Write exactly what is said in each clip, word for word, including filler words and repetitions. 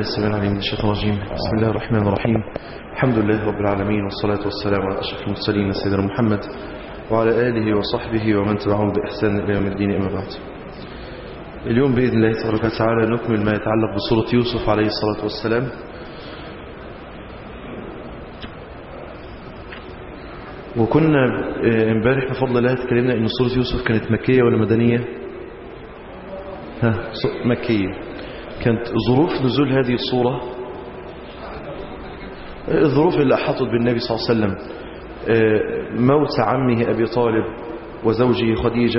السميع العليم من الشيطان الرجيم. بسم الله الرحمن الرحيم. الحمد لله رب العالمين، والصلاة والسلام على أشرف المرسلين سيدنا محمد وعلى آله وصحبه ومن تبعهم بإحسان إلى يوم الدين. أما بعد، اليوم بإذن الله تبارك وتعالى نكمل ما يتعلق بسورة يوسف عليه الصلاة والسلام. وكنا امبارح بفضل الله تكلمنا ان سورة يوسف كانت مكية ولا مدنية؟ ها مكية. كانت ظروف نزول هذه الصورة الظروف اللي أحاطت بالنبي صلى الله عليه وسلم، موت عمه أبي طالب وزوجه خديجة،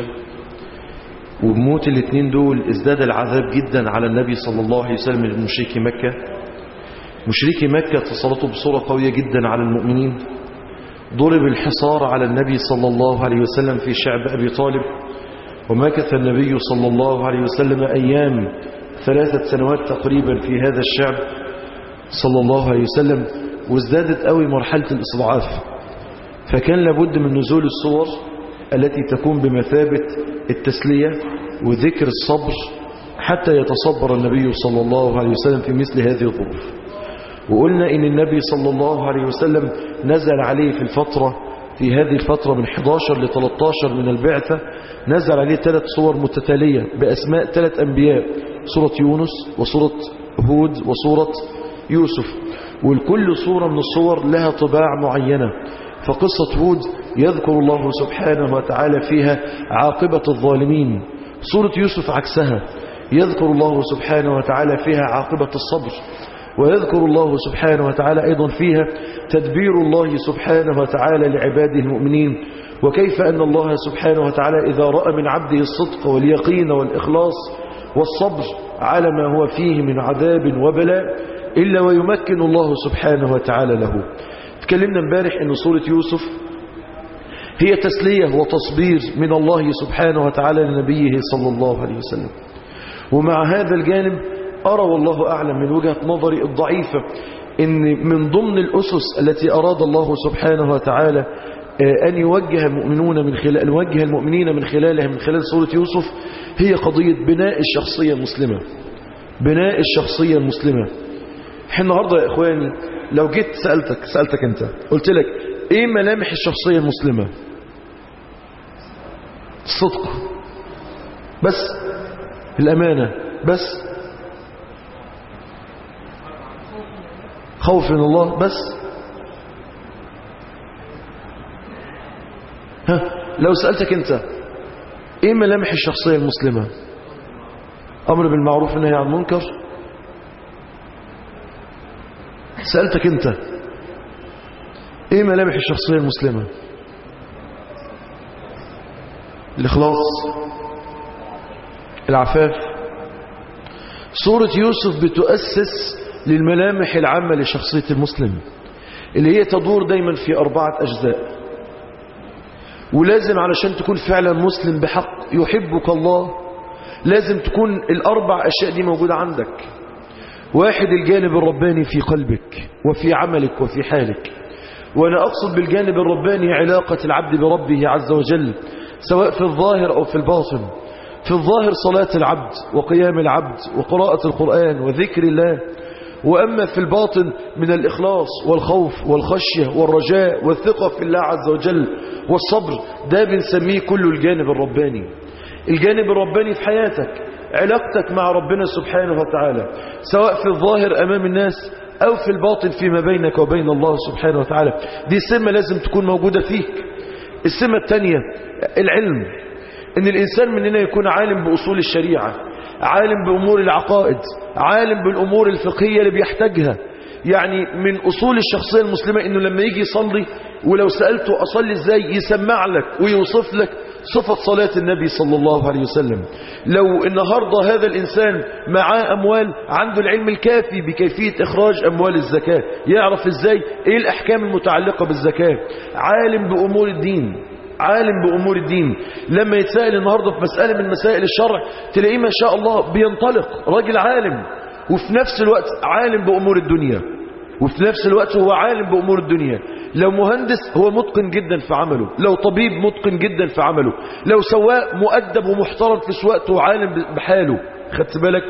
وبموت الاثنين دول ازداد العذاب جدا على النبي صلى الله عليه وسلم من مشركي مكة. مشركي مكة تسلطوا بصورة قوية جدا على المؤمنين. ضرب الحصار على النبي صلى الله عليه وسلم في شعب أبي طالب، ومكث النبي صلى الله عليه وسلم أيام ثلاثة سنوات تقريبا في هذا الشعب صلى الله عليه وسلم، وازدادت قوي مرحلة الاستضعاف. فكان لابد من نزول الصور التي تكون بمثابة التسلية وذكر الصبر حتى يتصبر النبي صلى الله عليه وسلم في مثل هذه الظروف. وقلنا إن النبي صلى الله عليه وسلم نزل عليه في الفترة في هذه الفترة من إحدى عشر ل ثلاثة عشر من البعثة، نزل عليه ثلاث صور متتالية بأسماء ثلاث أنبياء: سورة يونس وسورة هود وسورة يوسف. والكل صورة من الصور لها طباع معينة. فقصة هود يذكر الله سبحانه وتعالى فيها عاقبة الظالمين، سورة يوسف عكسها، يذكر الله سبحانه وتعالى فيها عاقبة الصبر، ويذكر الله سبحانه وتعالى أيضا فيها تدبير الله سبحانه وتعالى لعباده المؤمنين، وكيف أن الله سبحانه وتعالى إذا رأى من عبده الصدق واليقين والإخلاص والصبر على ما هو فيه من عذاب وبلاء إلا ويمكن الله سبحانه وتعالى له. تكلمنا امبارح أن سورة يوسف هي تسلية وتصبير من الله سبحانه وتعالى لنبيه صلى الله عليه وسلم. ومع هذا الجانب أرى والله أعلم من وجهة نظري الضعيفة إن من ضمن الأسس التي أراد الله سبحانه وتعالى أن يوجه المؤمنون من خلال يوجه المؤمنين من خلالها من خلال سورة يوسف هي قضية بناء الشخصية المسلمة. بناء الشخصية المسلمة. احنا النهاردة يا إخواني لو جيت سألتك سألتك أنت قلت لك إيه ملامح الشخصية المسلمة؟ الصدق بس، الأمانة بس، خوف من الله بس. ها لو سألتك أنت إيه ملامح الشخصية المسلمة؟ أمر بالمعروف والنهي عن المنكر. سألتك أنت إيه ملامح الشخصية المسلمة؟ الإخلاص، العفاف. سورة يوسف بتؤسس للملامح العامة لشخصية المسلم اللي هي تدور دايما في أربعة أجزاء. ولازم علشان تكون فعلا مسلم بحق يحبك الله لازم تكون الأربع أشياء دي موجودة عندك. واحد، الجانب الرباني في قلبك وفي عملك وفي حالك. وأنا أقصد بالجانب الرباني علاقة العبد بربه عز وجل سواء في الظاهر أو في الباطن. في الظاهر صلاة العبد وقيام العبد وقراءة القرآن وذكر الله، وأما في الباطن من الإخلاص والخوف والخشية والرجاء والثقة في الله عز وجل والصبر. ده بنسميه كله الجانب الرباني. الجانب الرباني في حياتك علاقتك مع ربنا سبحانه وتعالى سواء في الظاهر أمام الناس أو في الباطن فيما بينك وبين الله سبحانه وتعالى. دي سمة لازم تكون موجودة فيك. السمة الثانية العلم، إن الإنسان مننا يكون عالم بأصول الشريعة، عالم بأمور العقائد، عالم بالأمور الفقهية اللي بيحتاجها. يعني من أصول الشخصية المسلمة إنه لما يجي يصلي ولو سألته أصلي إزاي يسمع لك ويوصف لك صفة صلاة النبي صلى الله عليه وسلم. لو النهاردة هذا الإنسان معاه أموال عنده العلم الكافي بكيفية إخراج أموال الزكاة، يعرف إزاي إيه الأحكام المتعلقة بالزكاة. عالم بأمور الدين، عالم بأمور الدين. لما يتسأل النهاردة في مسألة من مسائل الشرع تلاقيه ما شاء الله بينطلق راجل عالم، وفي نفس الوقت عالم بأمور الدنيا، وفي نفس الوقت هو عالم بأمور الدنيا. لو مهندس هو متقن جدا في عمله، لو طبيب متقن جدا في عمله، لو سواق مؤدب ومحترم في سواقته وعالم بحاله. خدت بالك؟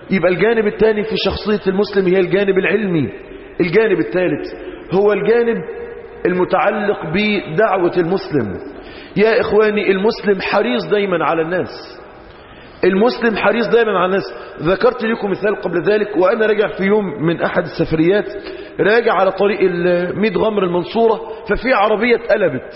يبقى الجانب الثاني في شخصية المسلم هي الجانب العلمي. الجانب الثالث هو الجانب المتعلق بدعوة المسلم. يا إخواني المسلم حريص دايما على الناس، المسلم حريص دايما على الناس. ذكرت لكم مثال قبل ذلك وأنا راجع في يوم من أحد السفريات، راجع على طريق ميت غمر المنصورة، ففي عربية اتقلبت.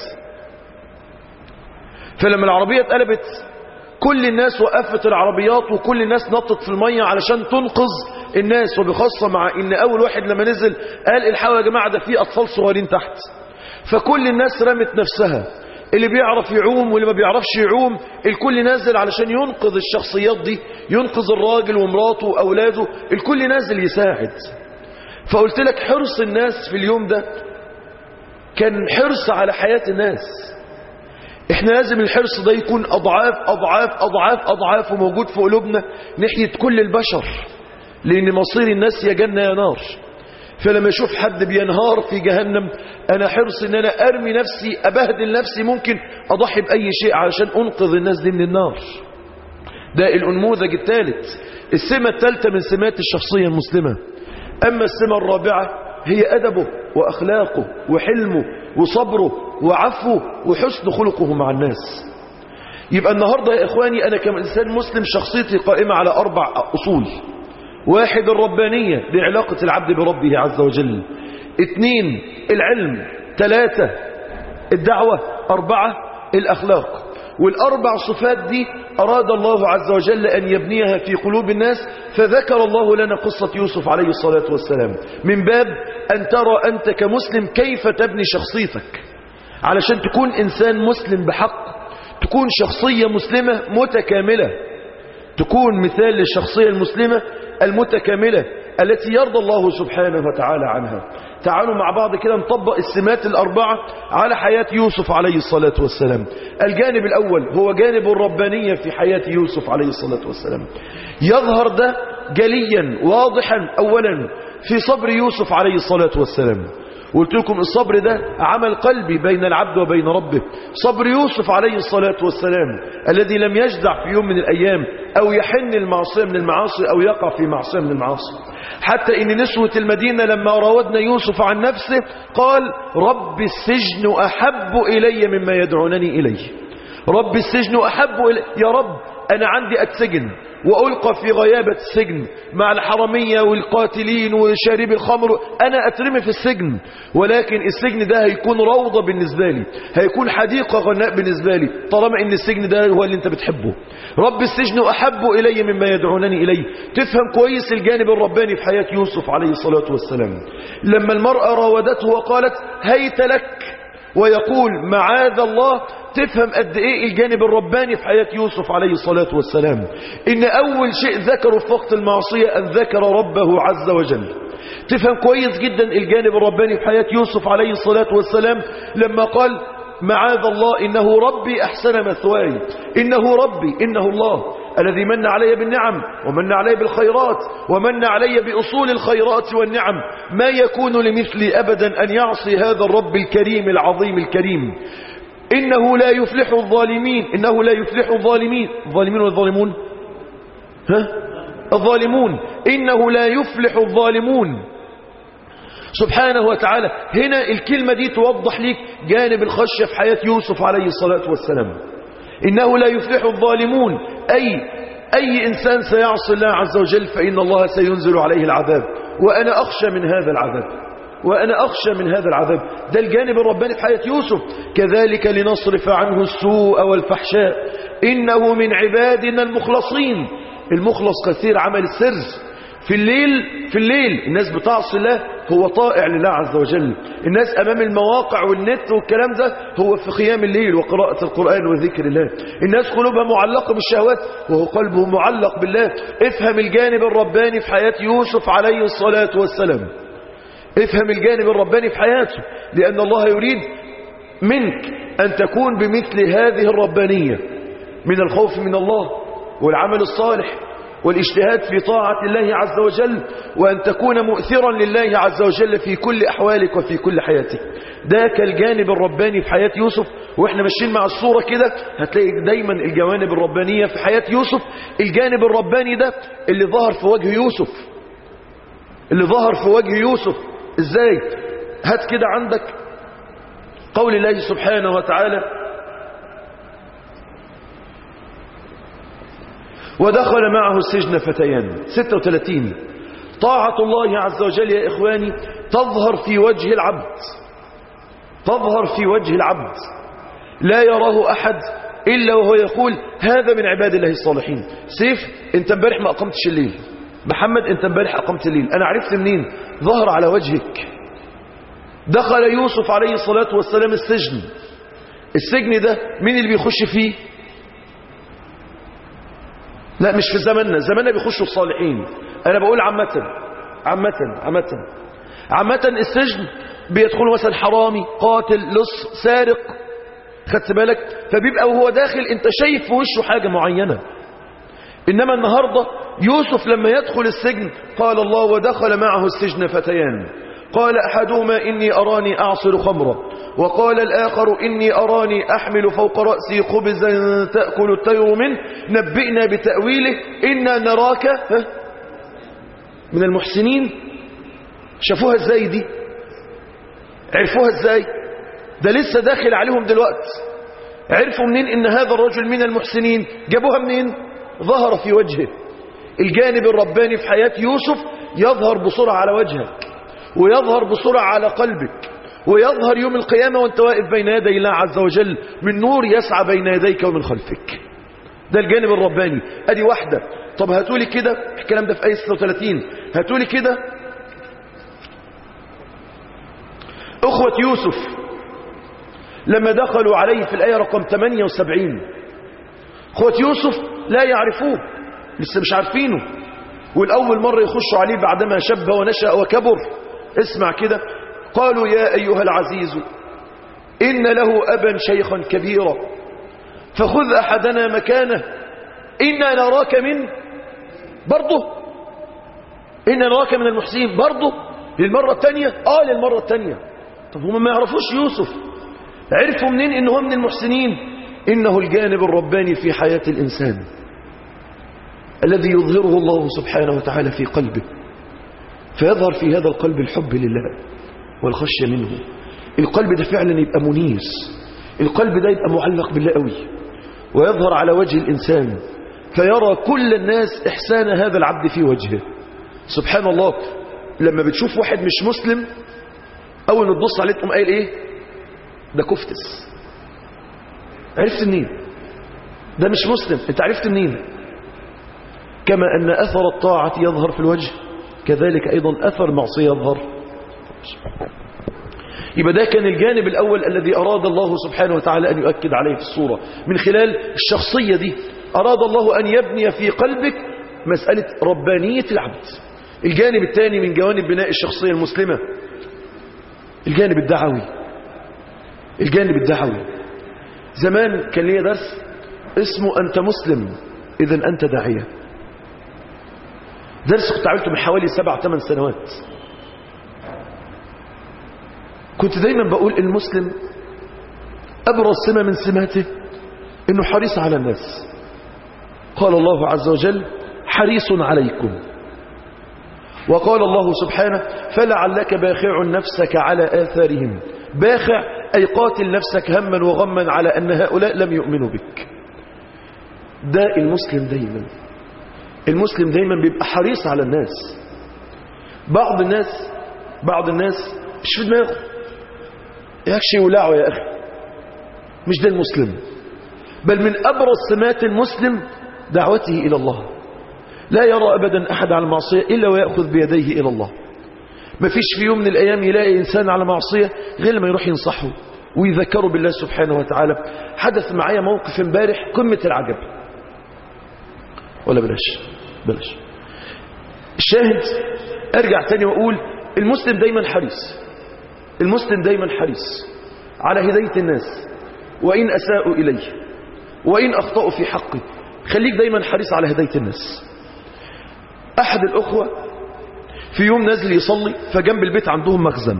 فلما العربية اتقلبت كل الناس وقفت العربيات وكل الناس نطت في المية علشان تنقذ الناس، وبخاصة مع ان اول واحد لما نزل قال الحقوا يا جماعة ده في اطفال صغيرين تحت. فكل الناس رمت نفسها، اللي بيعرف يعوم واللي ما بيعرفش يعوم، الكل نازل علشان ينقذ الشخصيات دي، ينقذ الراجل ومراته واولاده، الكل نازل يساعد. فقلت لك حرص الناس في اليوم ده كان حرص على حياة الناس. احنا لازم الحرص ده يكون اضعاف اضعاف اضعاف اضعاف وموجود في قلوبنا ناحية كل البشر، لان مصير الناس يا جنة يا نار. فلما اشوف حد بينهار في جهنم انا حرص ان انا ارمي نفسي، ابهدل نفسي، ممكن اضحي باي شيء علشان انقذ الناس دي من النار. ده النموذج الثالث. السمة الثالثة من سمات الشخصية المسلمة. اما السمة الرابعة هي ادبه واخلاقه وحلمه وصبره وعفوه وحسن خلقه مع الناس. يبقى النهاردة يا إخواني أنا كإنسان مسلم شخصيتي قائمة على أربع أصول. واحد الربانية بعلاقة العبد بربه عز وجل، اثنين العلم، ثلاثة الدعوة، أربعة الأخلاق. والأربع صفات دي أراد الله عز وجل أن يبنيها في قلوب الناس، فذكر الله لنا قصة يوسف عليه الصلاة والسلام من باب أن ترى أنت كمسلم كيف تبني شخصيتك علشان تكون إنسان مسلم بحق، تكون شخصية مسلمة متكاملة، تكون مثال للشخصية المسلمة المتكاملة التي يرضى الله سبحانه وتعالى عنها. تعالوا مع بعض كده نطبق السمات الأربعة على حياة يوسف عليه الصلاة والسلام. الجانب الأول هو جانب الربانية في حياة يوسف عليه الصلاة والسلام. يظهر ده جليا واضحا أولا في صبر يوسف عليه الصلاة والسلام. قلت لكم الصبر ده عمل قلبي بين العبد وبين ربه. صبر يوسف عليه الصلاة والسلام الذي لم يجدع في يوم من الأيام أو يحن المعصية من المعاصي أو يقع في معصية من المعاصي، حتى إن نسوة المدينة لما راودنا يوسف عن نفسه قال رب السجن أحب إلي مما يدعونني إليه. رب السجن أحب إلي، يا رب أنا عندي أتسجن وألقى في غيابة السجن مع الحرمية والقاتلين وشارب الخمر، أنا أترمي في السجن، ولكن السجن ده هيكون روضة بالنسبة لي، هيكون حديقة غناء بالنسبة لي طالما إن السجن ده هو اللي أنت بتحبه. رب السجن أحب إلي مما يدعونني إليه. تفهم كويس الجانب الرباني في حياة يوسف عليه الصلاة والسلام. لما المرأة راودته وقالت هيت لك ويقول معاذ الله، تفهم قد ايه الجانب الرباني في حياة يوسف عليه الصلاة والسلام. ان اول شيء ذكره في وقت المعصية ان ذكر ربه عز وجل. تفهم كويس جدا الجانب الرباني في حياة يوسف عليه الصلاة والسلام لما قال معاذ الله إنه ربي أحسن مثواي، إنه ربي إنه الله الذي من علي بالنعم ومن علي بالخيرات ومن علي بأصول الخيرات والنعم، ما يكون لمثلي أبدا أن يعصي هذا الرب الكريم العظيم الكريم. إنه لا يفلح الظالمين، إنه لا يفلح الظالمين. الظالمين والظالمون ها؟ الظالمون، إنه لا يفلح الظالمون سبحانه وتعالى. هنا الكلمة دي توضح لك جانب الخشية في حياة يوسف عليه الصلاة والسلام. إنه لا يفلح الظالمون، أي أي إنسان سيعصي الله عز وجل فإن الله سينزل عليه العذاب، وأنا أخشى من هذا العذاب، وأنا أخشى من هذا العذاب. ده الجانب الرباني في حياة يوسف. كذلك لنصرف عنه السوء والفحشاء إنه من عبادنا المخلصين. المخلص كثير عمل السر. في الليل في الليل الناس بتعصي الله، هو طائع لله عز وجل. الناس أمام المواقع والنت والكلام ده هو في قيام الليل وقراءة القرآن وذكر الله. الناس قلوبها معلقة بالشهوات وهو قلبه معلق بالله. افهم الجانب الرباني في حياة يوسف عليه الصلاة والسلام. افهم الجانب الرباني في حياته، لأن الله يريد منك أن تكون بمثل هذه الربانية من الخوف من الله والعمل الصالح والاجتهاد في طاعة الله عز وجل، وأن تكون مؤثرا لله عز وجل في كل أحوالك وفي كل حياتك. ده كالجانب الرباني في حياة يوسف. وإحنا ماشيين مع الصورة كده هتلاقي دايما الجوانب الربانية في حياة يوسف. الجانب الرباني ده اللي ظهر في وجه يوسف، اللي ظهر في وجه يوسف إزاي؟ هات كده عندك قول الله سبحانه وتعالى: ودخل معه السجن فتيان. ستة وثلاثين. طاعة الله عز وجل يا إخواني تظهر في وجه العبد، تظهر في وجه العبد لا يراه أحد إلا وهو يقول هذا من عباد الله الصالحين. سيف، أنت امبارح ما أقمتش الليل. محمد، أنت امبارح أقمت الليل. أنا عرفت منين؟ ظهر على وجهك. دخل يوسف عليه الصلاة والسلام السجن. السجن ده مين اللي بيخش فيه؟ لا، مش في زماننا. زماننا بيخشوا الصالحين. أنا بقول عامة عامة عامة عامة السجن بيدخلوا مثلا حرامي، قاتل، لص، سارق. خدت بالك؟ فبيبقى وهو داخل انت شايف في وشه حاجة معينة. إنما النهاردة يوسف لما يدخل السجن قال الله: ودخل معه السجن فتيان قال أحدهما إني أراني أعصر خمرا وقال الآخر إني أراني أحمل فوق رأسي خبزا تأكل الطير منه نبئنا بتأويله إنا نراك من المحسنين. شافوها ازاي دي؟ عرفوها ازاي؟ ده لسه داخل عليهم دلوقتي. عرفوا منين إن هذا الرجل من المحسنين؟ جابوها منين؟ ظهر في وجهه. الجانب الرباني في حياة يوسف يظهر بسرعة على وجهك، ويظهر بسرعة على قلبك، ويظهر يوم القيامة وانت واقف بين يدي الله عز وجل من نور يسعى بين يديك ومن خلفك. ده الجانب الرباني. ادي واحدة. طب هاتولي كده الكلام ده في آية ستة وثلاثين. هاتولي كده أخوة يوسف لما دخلوا عليه في الآية رقم ثمانية وسبعين. أخوة يوسف لا يعرفوه، لسه مش عارفينه، والأول مرة يخشوا عليه بعدما شب ونشأ وكبر. اسمع كده: قالوا يا أيها العزيز إن له أبا شيخا كبيرا فخذ أحدنا مكانه إنا نراك من برضه إنا نراك من المحسنين. برضه للمرة الثانية. آه للمرة الثانية. طب هم ما يعرفوش يوسف، عرفوا منين إنه من المحسنين؟ إنه الجانب الرباني في حياة الإنسان الذي يظهره الله سبحانه وتعالى في قلبه، فيظهر في هذا القلب الحب لله والخشية منه. القلب ده فعلا يبقى منيس، القلب ده يبقى معلق بالله قوي، ويظهر على وجه الإنسان فيرى كل الناس إحسان هذا العبد في وجهه. سبحان الله، لما بتشوف واحد مش مسلم أول ما تبص عليه تقوم قايل إيه؟ ده كفتس. عرفت منين؟ ده مش مسلم. أنت عرفت منين؟ كما أن أثر الطاعة يظهر في الوجه كذلك أيضا أثر معصية يظهر. يبقى ده كان الجانب الأول الذي أراد الله سبحانه وتعالى أن يؤكد عليه في الصورة. من خلال الشخصية دي أراد الله أن يبني في قلبك مسألة ربانية العبد. الجانب الثاني من جوانب بناء الشخصية المسلمة الجانب الدعوي. الجانب الدعوي زمان كان لي درس اسمه أنت مسلم إذن أنت داعية. درس كنت عملته من حوالي سبع ثمان سنوات. كنت دايما بقول المسلم أبرز سمة من سماته إنه حريص على الناس. قال الله عز وجل حريص عليكم، وقال الله سبحانه فلعلك باخع نفسك على آثارهم. باخع أي قاتل نفسك هما وغما على أن هؤلاء لم يؤمنوا بك. ده المسلم دايما. المسلم دايما بيبقى حريص على الناس. بعض الناس بعض الناس مش في دماغه يكشي ولعه يا أخي، مش ده المسلم. بل من أبرز سمات المسلم دعوته إلى الله. لا يرى أبدا أحد على المعصية إلا ويأخذ بيديه إلى الله. ما فيش في يوم من الأيام يلاقي إنسان على معصية غير لما يروح ينصحه ويذكره بالله سبحانه وتعالى. حدث معايا موقف امبارح قمة العجب. ولا بلاش بلاش الشاهد أرجع تاني وأقول المسلم دايما حريص. المسلم دايما حريص على هداية الناس وإن أساءوا إليه وإن أخطأوا في حقه. خليك دايما حريص على هداية الناس. أحد الأخوة في يوم نازل يصلي، فجنب البيت عندهم مخزن،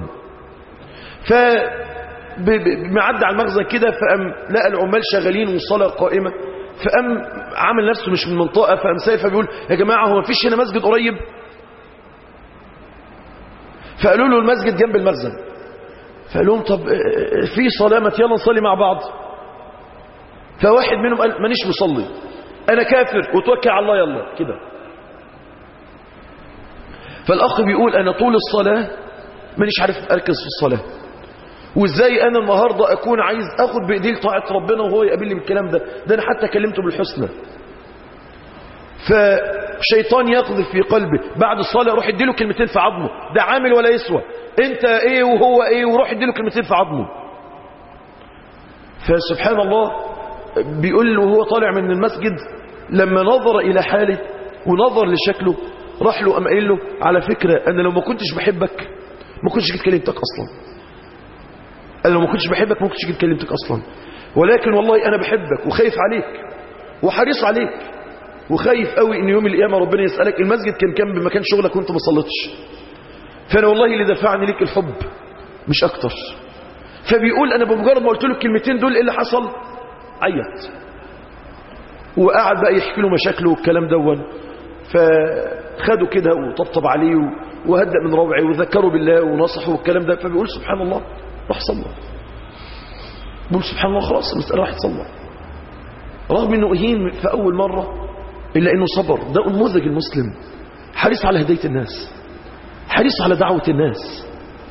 فمعدى على المخزن كده، فقام لقى العمال شغالين والصلاة قائمة، فقام عامل نفسه مش من المنطقة، فقام سايف بيقول يا جماعة هو مفيش هنا مسجد قريب؟ فقالوا له المسجد جنب المخزن. فقال لهم طب في صلاة، ما يلا نصلي مع بعض. فواحد منهم قال مانيش مصلي، أنا كافر وتوكل على الله يلا كده. فالأخ بيقول أنا طول الصلاة مانيش عارف أركز في الصلاة، وإزاي أنا النهاردة أكون عايز أخد بإيدي لطاعة ربنا وهو يقابلني بالكلام ده، ده أنا حتى كلمته بالحسنى. فشيطان يقذف في قلبه بعد الصلاة روح اديله كلمتين في عظمه، ده عامل ولا يسوى، انت ايه وهو ايه، وروح اديله كلمتين في عظمه. فسبحان الله بيقول له وهو طالع من المسجد لما نظر إلى حاله ونظر لشكله، راح له أم قايل له على فكرة أنا لو ما كنتش بحبك ما كنتش جيت كلمتك أصلا، أنا لو ما كنتش بحبك ما كنتش جيت كلمتك أصلا، ولكن والله أنا بحبك وخايف عليك وحريص عليك، وخايف قوي ان يوم القيامة ربنا يسألك المسجد كان كان بمكان شغلك وانت ما صليتش، فانا والله اللي دفعني ليك الحب مش اكتر. فبيقول انا بمجرد ما قلت له الكلمتين دول ايه اللي حصل؟ عيط، وقعد بقى يحكي له مشاكله والكلام دون. فخدوا كده وطبطب عليه وهدأ من روعه وذكروا بالله ونصحه والكلام ده. فبيقول سبحان الله راح صلى، بيقول سبحان الله خلاص المسألة راح تصلى، رغم انه اهين في اول مرة الا انه صبر. ده نموذج المسلم، حريص على هداية الناس، حريص على دعوة الناس.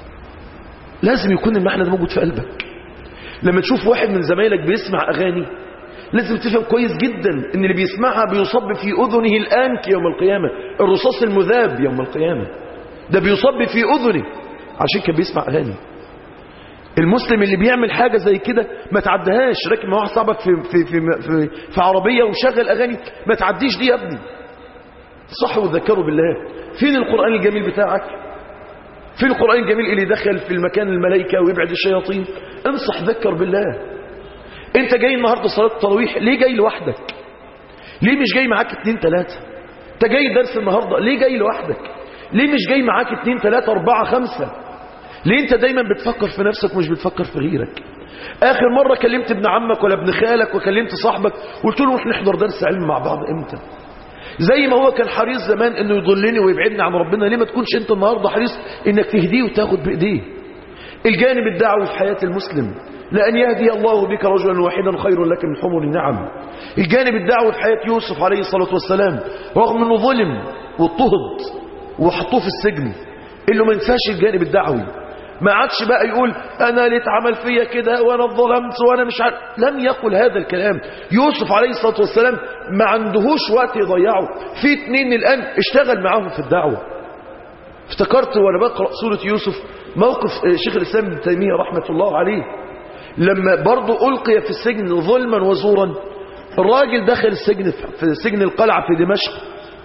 لازم يكون المعنى ده موجود في قلبك. لما تشوف واحد من زمايلك بيسمع اغاني لازم تفهم كويس جدا ان اللي بيسمعها بيصب في اذنه الانك يوم القيامة، الرصاص المذاب يوم القيامة ده بيصب في اذنه عشان كان بيسمع اغاني. المسلم اللي بيعمل حاجة زي كده ما تعدهاش، راكب مع واحد صاحبك في, في, في, في, في عربية وشغل أغاني، ما تعديش دي يا ابني، صح وذكروا بالله. فين القرآن الجميل بتاعك؟ فين القرآن الجميل اللي دخل في المكان الملائكة ويبعد الشياطين؟ انصح ذكر بالله. انت جاي النهاردة صلاة التراويح ليه جاي لوحدك؟ ليه مش جاي معاك اتنين تلاتة؟ انت جاي درس النهاردة ليه جاي لوحدك؟ ليه مش جاي معاك اتنين تلاتة اربعة خمسة؟ ليه انت دايما بتفكر في نفسك ومش بتفكر في غيرك؟ اخر مرة كلمت ابن عمك ولا ابن خالك وكلمت صاحبك وقلت له نروح نحضر درس علم مع بعض امتى؟ زي ما هو كان حريص زمان انه يضلني ويبعدني عن ربنا، ليه ما تكونش انت النهاردة حريص انك تهديه وتاخد بايديه؟ الجانب الدعوي في حياة المسلم، لأن يهدي الله بك رجلا واحدا خير لك من حمر النعم. الجانب الدعوي في حياة يوسف عليه الصلاة والسلام، رغم انه ظلم واضطهد وحطوه في السجن، اللي ما ينساش الجانب الدعوي. ما عادش بقى يقول انا اللي اتعمل فيا كده وانا اتظلمت وانا مش عارف، لم يقل هذا الكلام. يوسف عليه الصلاة والسلام ما عندهوش وقت يضيعه، في اتنين الان اشتغل معاهم في الدعوة. افتكرت وانا بقرأ سورة يوسف موقف شيخ الاسلام ابن تيمية رحمة الله عليه، لما برضه ألقي في السجن ظلما وزورا. الراجل دخل السجن في سجن القلعة في دمشق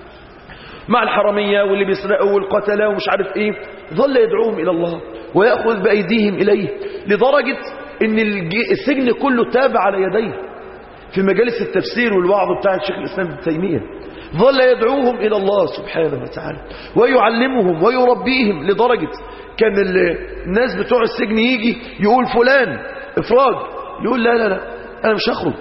مع الحرمية واللي بيسرقوا والقتلة ومش عارف ايه، ظل يدعوهم الى الله ويأخذ بأيديهم اليه، لدرجة ان السجن كله تاب على يديه في مجالس التفسير والوعظ بتاع الشيخ الاسلام ابن تيمية. ظل يدعوهم الى الله سبحانه وتعالى ويعلمهم ويربيهم، لدرجة كان الناس بتوع السجن يجي يقول فلان افراج، يقول لا لا لا انا مش هخرج،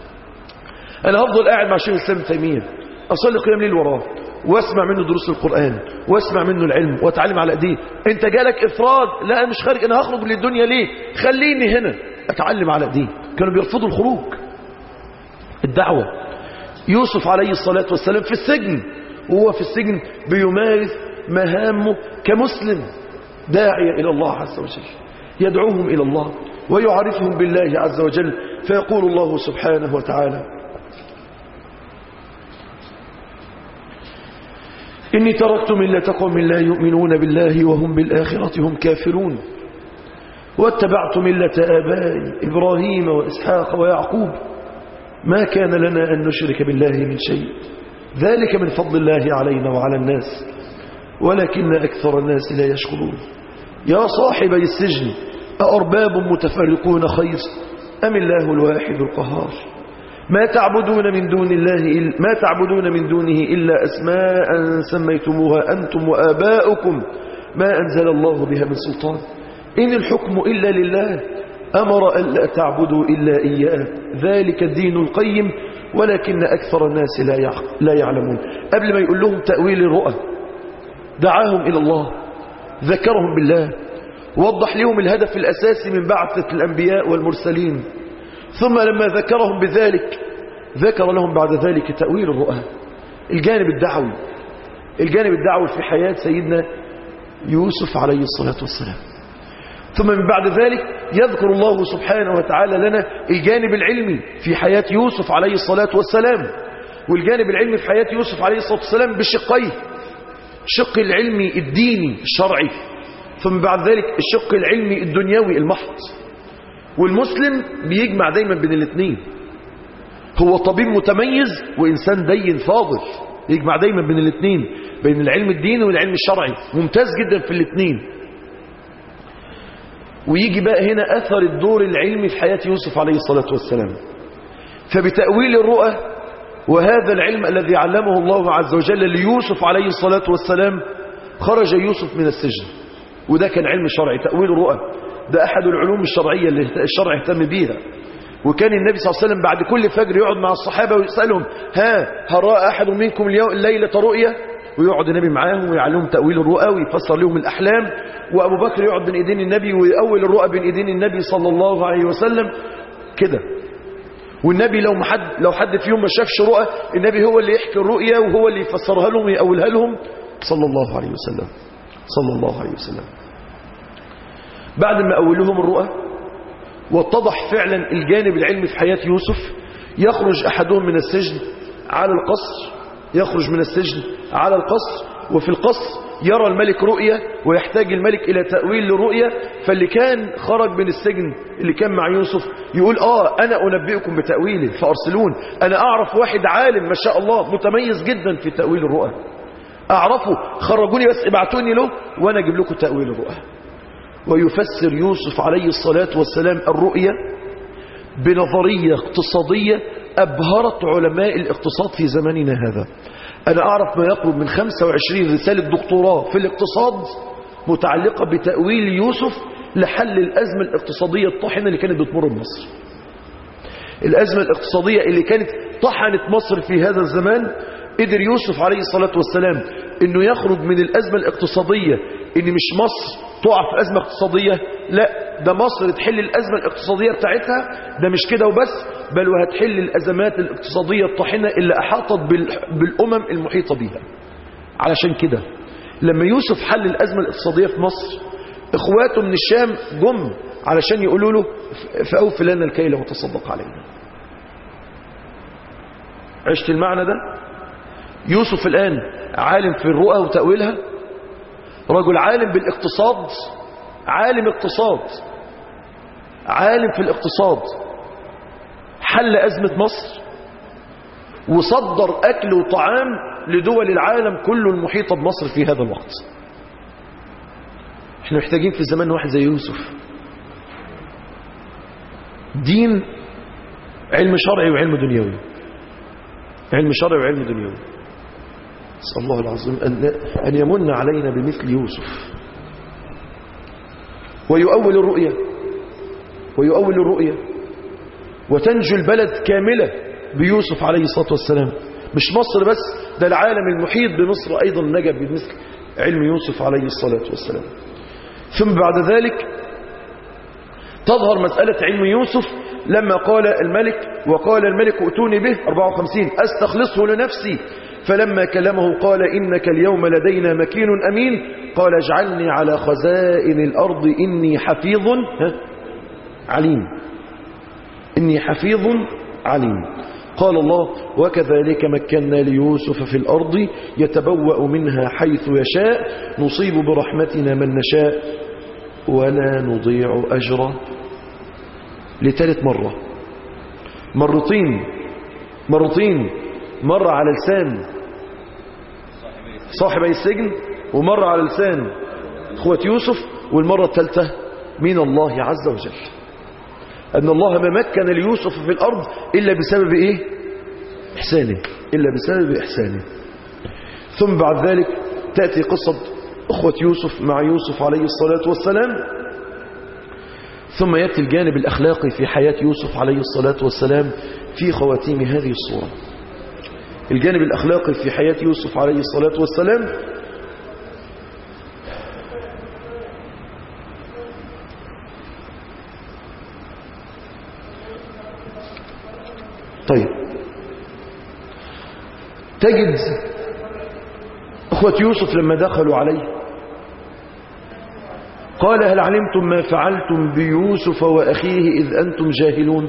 انا هفضل قاعد مع الشيخ الاسلام ابن تيمية اصلي قيام ليل وراه واسمع منه دروس القرآن واسمع منه العلم واتعلم على ايديه. انت جالك افراد، لا انا مش خارج، انا هخرج للدنيا ليه؟ خليني هنا اتعلم على ايديه. كانوا بيرفضوا الخروج. الدعوة، يوسف عليه الصلاة والسلام في السجن، وهو في السجن بيمارس مهامه كمسلم داعية الى الله عز وجل، يدعوهم الى الله ويعرفهم بالله عز وجل. فيقول الله سبحانه وتعالى إني تركت ملة قوم لا يؤمنون بالله وهم بالآخرة هم كافرون واتبعت ملة آبائي إبراهيم وإسحاق ويعقوب ما كان لنا أن نشرك بالله من شيء ذلك من فضل الله علينا وعلى الناس ولكن أكثر الناس لا يشكرون. يا صاحبي السجن أأرباب متفرقون خير أم الله الواحد القهار ما تعبدون من دون الله إلا ما تعبدون من دونه إلا أسماء سميتموها أنتم وآباؤكم ما أنزل الله بها من سلطان إن الحكم إلا لله أمر ألا تعبدوا إلا إياه ذلك الدين القيم ولكن أكثر الناس لا يعلمون. قبل ما يقول لهم تأويل الرؤى دعاهم إلى الله، ذكرهم بالله، وضح لهم الهدف الأساسي من بعثة الأنبياء والمرسلين، ثم لما ذكرهم بذلك ذكر لهم بعد ذلك تأويل الرؤى، الجانب الدعوي الجانب الدعوي في حياة سيدنا يوسف عليه الصلاة والسلام. ثم من بعد ذلك يذكر الله سبحانه وتعالى لنا الجانب العلمي في حياة يوسف عليه الصلاة والسلام، والجانب العلمي في حياة يوسف عليه الصلاة والسلام بشقيه، الشق العلمي الديني الشرعي، ثم بعد ذلك الشق العلمي الدنيوي المحض. والمسلم بيجمع دايما بين الاثنين، هو طبيب متميز وإنسان دين فاضل، يجمع دايما بين الاثنين، بين العلم الديني والعلم الشرعي، ممتاز جدا في الاثنين. ويجي بقى هنا أثر الدور العلمي في حياة يوسف عليه الصلاة والسلام. فبتأويل الرؤى وهذا العلم الذي علمه الله عز وجل ليوسف عليه الصلاة والسلام خرج يوسف من السجن، وده كان علم شرعي. تأويل الرؤى ده أحد العلوم الشرعية اللي الشرع اهتم بيها. وكان النبي صلى الله عليه وسلم بعد كل فجر يقعد مع الصحابة ويسألهم ها هل رأى أحد منكم اليوم الليلة رؤيا؟ ويقعد النبي معاهم ويعلمهم تأويل الرؤى ويفسر لهم الأحلام، وأبو بكر يقعد بين إيدين النبي ويأول الرؤى بين إيدين النبي صلى الله عليه وسلم كده. والنبي لو حد لو حد في يوم ما شافش رؤى، النبي هو اللي يحكي الرؤيا وهو اللي يفسرها لهم ويأولها لهم صلى الله عليه وسلم صلى الله عليه وسلم. بعد ما أولهم الرؤى واتضح فعلا الجانب العلمي في حياة يوسف، يخرج أحدهم من السجن على القصر، يخرج من السجن على القصر، وفي القصر يرى الملك رؤيا ويحتاج الملك إلى تأويل للرؤيا. فاللي كان خرج من السجن اللي كان مع يوسف يقول آه أنا أنبئكم بتأويله فأرسلون، أنا أعرف واحد عالم ما شاء الله متميز جدا في تأويل الرؤى، أعرفه، خرجوني بس ابعتوني له وأنا أجيب لكم تأويل الرؤى. ويفسر يوسف عليه الصلاة والسلام الرؤيا بنظرية اقتصادية أبهرت علماء الاقتصاد في زماننا هذا. أنا أعرف ما يقرب من خمسة وعشرين رسالة دكتوراه في الاقتصاد متعلقة بتأويل يوسف لحل الأزمة الاقتصادية الطاحنة اللي كانت بتمر بمصر. الأزمة الاقتصادية اللي كانت طحنت مصر في هذا الزمان، قدر يوسف عليه الصلاة والسلام انه يخرج من الأزمة الاقتصادية، ان مش مصر تقع في أزمة اقتصادية، لا ده مصر تحل الأزمة الاقتصادية بتاعتها، ده مش كده وبس، بل وهتحل الأزمات الاقتصادية الطاحنة اللي أحاطت بالأمم المحيطة بها. علشان كده لما يوسف حل الأزمة الاقتصادية في مصر، اخواته من الشام جم علشان يقولوا له فأوف لنا الكيل وتصدق علينا. عشت المعنى ده؟ يوسف الآن عالم في الرؤى وتأويلها، رجل عالم بالاقتصاد، عالم اقتصاد، عالم في الاقتصاد، حل أزمة مصر وصدر أكل وطعام لدول العالم كله المحيطة بمصر في هذا الوقت. احنا محتاجين في زمان واحد زي يوسف، دين، علم شرعي وعلم دنيوي، علم شرعي وعلم دنيوي. نسأل الله العظيم أن, أن يمن علينا بمثل يوسف. ويؤول الرؤية ويؤول الرؤية وتنجو البلد كاملة بيوسف عليه الصلاة والسلام. مش مصر بس، ده العالم المحيط بمصر أيضا نجا بمثل علم يوسف عليه الصلاة والسلام. ثم بعد ذلك تظهر مسألة علم يوسف لما قال الملك وقال الملك ائتوني به أربعة وخمسين أستخلصه لنفسي، فلما كلمه قال إنك اليوم لدينا مكين أمين، قال اجعلني على خزائن الأرض إني حفيظ عليم، إني حفيظ عليم. قال الله وكذلك مكنا ليوسف في الأرض يتبوأ منها حيث يشاء نصيب برحمتنا من نشاء ولا نضيع أجره. لثالث مرة، مرتين مرتين مرة على لسان صاحبي السجن ومرة على لسان اخوة يوسف، والمرة الثالثة من الله عز وجل. أن الله ما مكن ليوسف في الأرض إلا بسبب إيه؟ إحسانه، إلا بسبب إحسانه. ثم بعد ذلك تأتي قصة أخوة يوسف مع يوسف عليه الصلاة والسلام. ثم يأتي الجانب الأخلاقي في حياة يوسف عليه الصلاة والسلام في خواتيم هذه الصورة. الجانب الأخلاقي في حياة يوسف عليه الصلاة والسلام طيب، تجد أخوة يوسف لما دخلوا عليه قال هل علمتم ما فعلتم بيوسف وأخيه إذ أنتم جاهلون؟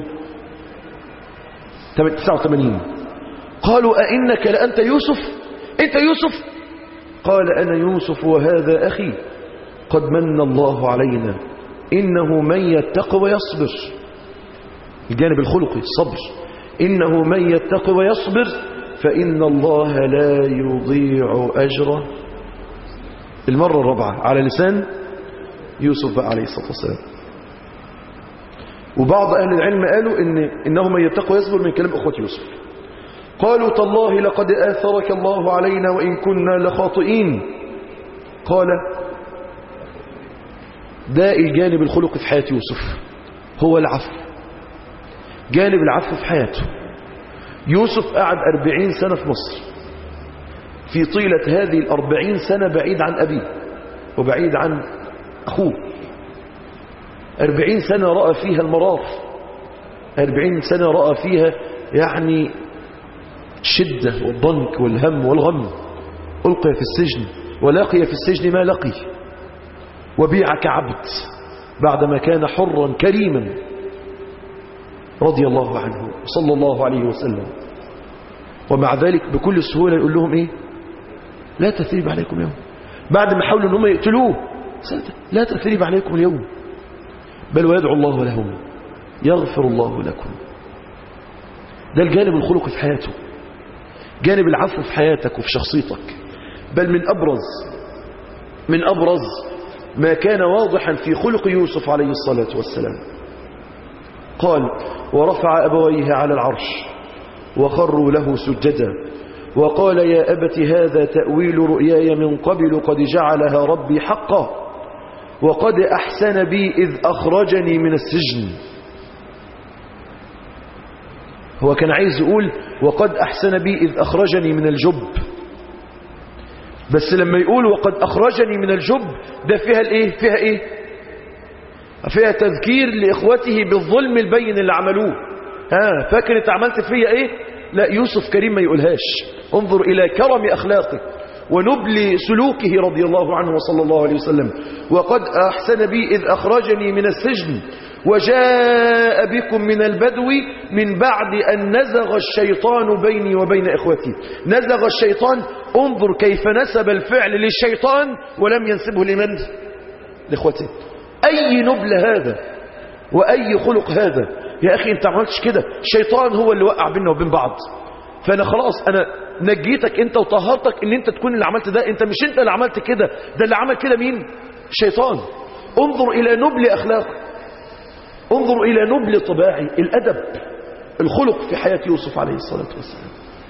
تسعة وثمانين. قالوا أئنك لأنت يوسف؟ أنت يوسف؟ قال أنا يوسف وهذا أخي قد من الله علينا إنه من يتق ويصبر. الجانب الخلقي الصبر. إنه من يتق ويصبر فإن الله لا يضيع أجره. المرة الرابعة على لسان يوسف بقى عليه الصلاة والسلام. وبعض أهل العلم قالوا إن إنه من يتق ويصبر من كلام أخوة يوسف. قالوا تالله لقد آثرك الله علينا وإن كنا لخاطئين. قال ده الجانب الخلقي في حياة يوسف هو العفو، جانب العفو في حياته. يوسف قعد أربعين سنة في مصر، في طيلة هذه الأربعين سنة بعيد عن أبيه وبعيد عن أخوه. أربعين سنة رأى فيها المرار، أربعين سنة رأى فيها يعني الشدة والضنك والهم والغم. ألقي في السجن ولقي في السجن ما لقي، وبيع كعبد بعدما كان حرا كريما رضي الله عنه صلى الله عليه وسلم. ومع ذلك بكل سهولة يقول لهم إيه؟ لا تثريب عليكم اليوم. بعد ما حاولوا أنهم يقتلوه لا تثريب عليكم اليوم، بل ويدعو الله لهم يغفر الله لكم. ده الجانب الخلقي في حياته، جانب العفو في حياتك وفي شخصيتك. بل من أبرز من أبرز ما كان واضحا في خلق يوسف عليه الصلاة والسلام قال ورفع أبويه على العرش وخروا له سجدا وقال يا أبت هذا تأويل رؤياي من قبل قد جعلها ربي حقا وقد أحسن بي إذ أخرجني من السجن. هو كان عايز يقول وقد أحسن بي إذ أخرجني من الجب، بس لما يقول وقد أخرجني من الجب ده فيها الإيه؟ فيها إيه؟ فيها تذكير لإخوته بالظلم البين اللي عملوه. ها فاكر انت عملت فيا إيه؟ لا، يوسف كريم ما يقولهاش. انظر إلى كرم أخلاقه ونبل سلوكه رضي الله عنه وصلى الله عليه وسلم. وقد أحسن بي إذ أخرجني من السجن وجاء بكم من البدو من بعد أن نزغ الشيطان بيني وبين إخوتي. نزغ الشيطان، انظر كيف نسب الفعل للشيطان ولم ينسبه لمن؟ لإخوته. أي نبل هذا وأي خلق هذا يا أخي. أنت عملتش كده، الشيطان هو اللي وقع بيننا وبين بعض. فأنا خلاص أنا نجيتك أنت وطهرتك إن أنت تكون اللي عملت ده. أنت مش أنت اللي عملت كده، ده اللي عمل كده مين؟ الشيطان. انظر إلى نبل أخلاق، انظر إلى نبل طباعي، الأدب، الخلق في حياة يوسف عليه الصلاة والسلام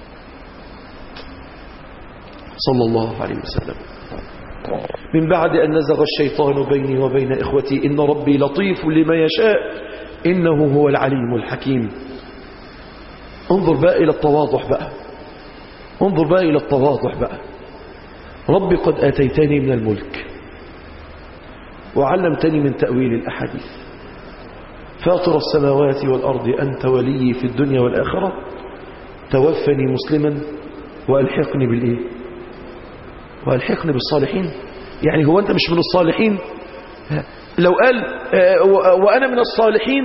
صلى الله عليه وسلم. من بعد أن نزغ الشيطان بيني وبين إخوتي إن ربي لطيف لما يشاء إنه هو العليم الحكيم. انظر بقى إلى التواضع بقى، انظر بقى إلى التواضع بقى. ربي قد آتيتني من الملك وعلمتني من تأويل الأحاديث فاطر السماوات والأرض أنت ولي في الدنيا والآخرة توفني مسلما وألحقني بالإيه؟ وألحقني بالصالحين. يعني هو أنت مش من الصالحين؟ لو قال وأنا من الصالحين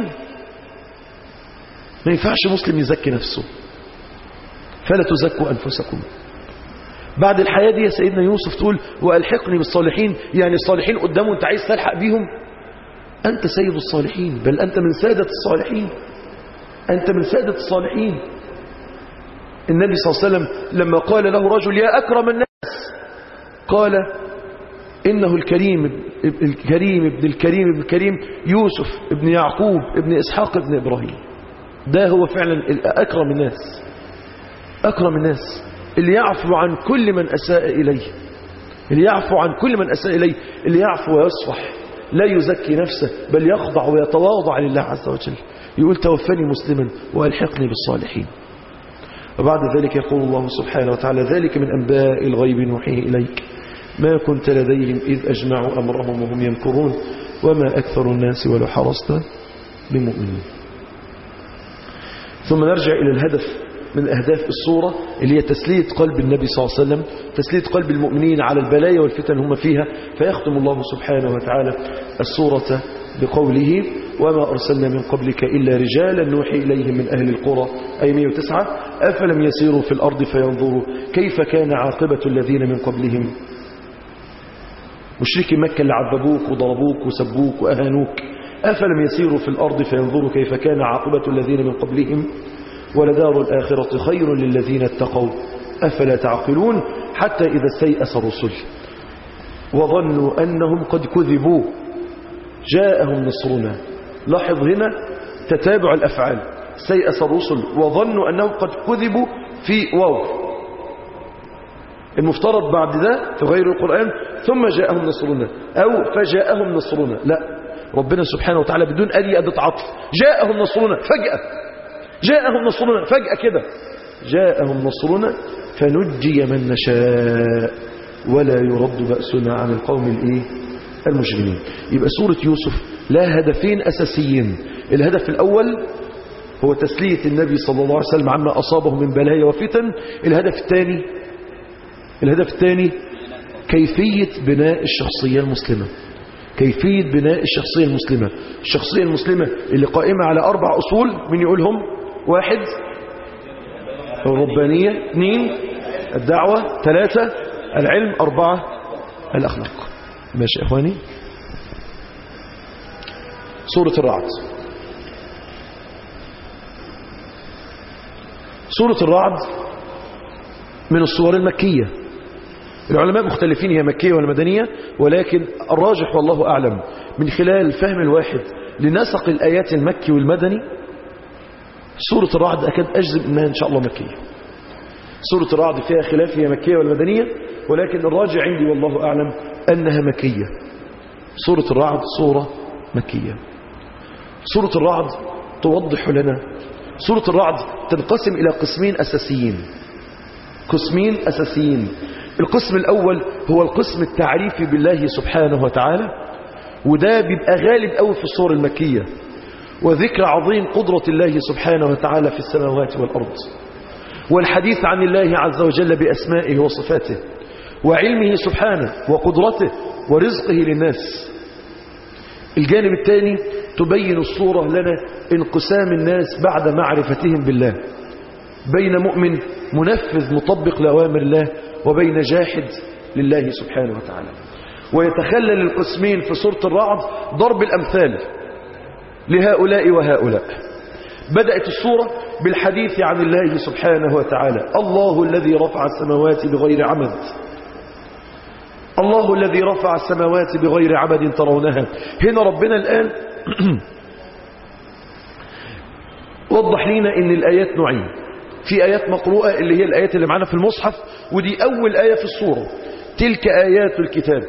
ما ينفعش مسلم يزكي نفسه. فلا تزكوا أنفسكم. بعد الحياة دي يا سيدنا يوسف تقول وألحقني بالصالحين، يعني الصالحين قدامه أنت عايز تلحق بيهم؟ أنت سيد الصالحين، بل أنت من سادة الصالحين، أنت من سادة الصالحين. النبي صلى الله عليه وسلم لما قال له رجل يا أكرم الناس قال إنه الكريم الكريم ابن الكريم ابن الكريم يوسف ابن يعقوب ابن إسحاق ابن إبراهيم. ده هو فعلا أكرم الناس، أكرم الناس اللي يعفو عن كل من أساء إليه، اللي يعفو عن كل من أساء إليه، اللي يعفو ويصفح، لا يزكي نفسه بل يخضع ويتواضع لله عز وجل، يقول توفني مسلما وألحقني بالصالحين. وبعد ذلك يقول الله سبحانه وتعالى ذلك من أنباء الغيب نوحيه إليك ما كنت لديهم إذ أجمعوا أمرهم وهم يمكرون وما أكثر الناس ولو حرصت بمؤمنين. ثم نرجع إلى الهدف من أهداف الصورة اللي هي تسلية قلب النبي صلى الله عليه وسلم، تسلية قلب المؤمنين على البلايا والفتن هم فيها. فيختم الله سبحانه وتعالى الصورة بقوله وما أرسلنا من قبلك إلا رجالا نوحي إليهم من أهل القرى أي مئة وتسعة أفلم يسيروا في الأرض فينظروا كيف كان عاقبة الذين من قبلهم. مشركي مكة اللي عذبوك وضربوك وسبوك وأهانوك، أفلم يسيروا في الأرض فينظروا كيف كان عاقبة الذين من قبلهم ولدار الآخرة خير للذين اتقوا أفلا تعقلون. حتى إذا استيأس الرسل وظنوا أنهم قد كذبوا جاءهم نصرنا. لاحظ هنا تتابع الأفعال، استيأس الرسل وظنوا أنهم قد كذبوا في واو، المفترض بعد ذا في غير القرآن ثم جاءهم نصرنا أو فجاءهم نصرنا، لا، ربنا سبحانه وتعالى بدون أي أداة عطف جاءهم نصرنا فجأة، جاءهم نصرنا فجأة كده، جاءهم نصرنا فنجي من نشاء ولا يرد بأسنا عن القوم الإيه المجرمين. يبقى سورة يوسف لها هدفين أساسيين. الهدف الأول هو تسلية النبي صلى الله عليه وسلم عما أصابه من بلايا وفتن. الهدف الثاني الهدف الثاني كيفية بناء الشخصية المسلمة، كيفية بناء الشخصية المسلمة، الشخصية المسلمة اللي قائمة على أربع أصول. من يقولهم؟ واحد الربانية، اثنين الدعوة، ثلاثة العلم، أربعة الأخلاق. ماشي يا إخواني. سورة الرعد. سورة الرعد من الصور المكية. العلماء مختلفين هي مكية ولا مدنية، ولكن الراجح والله أعلم من خلال فهم الواحد لنسق الآيات المكي والمدني سورة الرعد أكاد أجزم أنها إن شاء الله مكية. سورة الرعد فيها خلاف هي مكية ولا مدنية، ولكن الراجع عندي والله أعلم أنها مكية. سورة الرعد سورة مكية. سورة الرعد توضح لنا، سورة الرعد تنقسم إلى قسمين أساسيين، قسمين أساسيين. القسم الأول هو القسم التعريفي بالله سبحانه وتعالى، وده بيبقى غالب قوي في السور المكية، وذكر عظيم قدرة الله سبحانه وتعالى في السماوات والأرض، والحديث عن الله عز وجل بأسمائه وصفاته وعلمه سبحانه وقدرته ورزقه للناس. الجانب الثاني تبين الصورة لنا انقسام الناس بعد معرفتهم بالله بين مؤمن منفذ مطبق لأوامر الله وبين جاحد لله سبحانه وتعالى. ويتخلل القسمين في سورة الرعد ضرب الأمثال لهؤلاء وهؤلاء. بدأت السورة بالحديث عن الله سبحانه وتعالى، الله الذي رفع السماوات بغير عمد، الله الذي رفع السماوات بغير عمد ترونها. هنا ربنا الآن وضح لنا ان الآيات نوعين، في آيات مقروءة اللي هي الآيات اللي معنا في المصحف، ودي أول آية في السورة، تلك آيات الكتاب.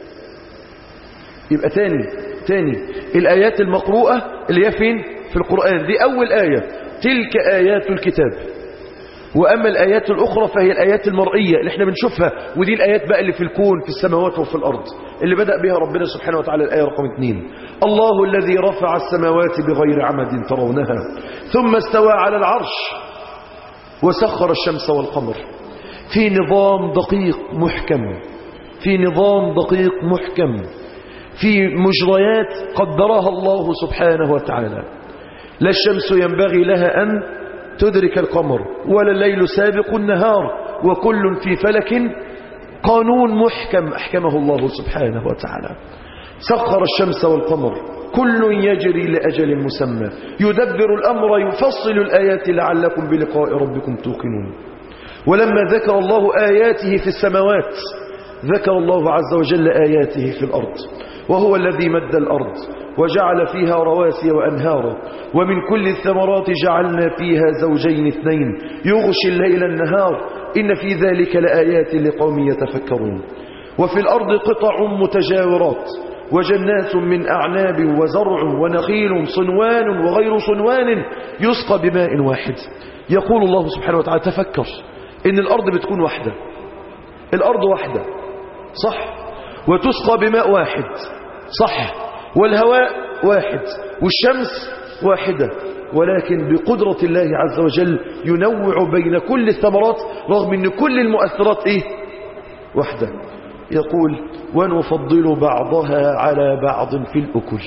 يبقى تاني تاني الآيات المقروءة اللي هي فين في القرآن، دي أول آية تلك آيات الكتاب. وأما الآيات الأخرى فهي الآيات المرئية اللي احنا بنشوفها، ودي الآيات بقى اللي في الكون في السماوات وفي الأرض اللي بدأ بها ربنا سبحانه وتعالى. الآية رقم اثنين، الله الذي رفع السماوات بغير عمد ترونها ثم استوى على العرش وسخر الشمس والقمر في نظام دقيق محكم، في نظام دقيق محكم، في مجريات قدرها الله سبحانه وتعالى. لا الشمس ينبغي لها أن تدرك القمر ولا الليل سابق النهار وكل في فلك، قانون محكم أحكمه الله سبحانه وتعالى. سخر الشمس والقمر كل يجري لأجل مسمى يدبر الأمر يفصل الآيات لعلكم بلقاء ربكم توقنون. ولما ذكر الله آياته في السماوات ذكر الله عز وجل آياته في الأرض، وهو الذي مد الأرض وجعل فيها رواسي وأنهارا ومن كل الثمرات جعلنا فيها زوجين اثنين يغشي الليل النهار إن في ذلك لآيات لقوم يتفكرون وفي الأرض قطع متجاورات وجنات من أعناب وزرع ونخيل صنوان وغير صنوان يسقى بماء واحد. يقول الله سبحانه وتعالى تفكر إن الأرض بتكون واحدة، الأرض واحدة صح، وتسقى بماء واحد صح، والهواء واحد والشمس واحدة، ولكن بقدرة الله عز وجل ينوع بين كل الثمرات رغم أن كل المؤثرات إيه؟ واحدة. يقول ونفضل بعضها على بعض في الأكل.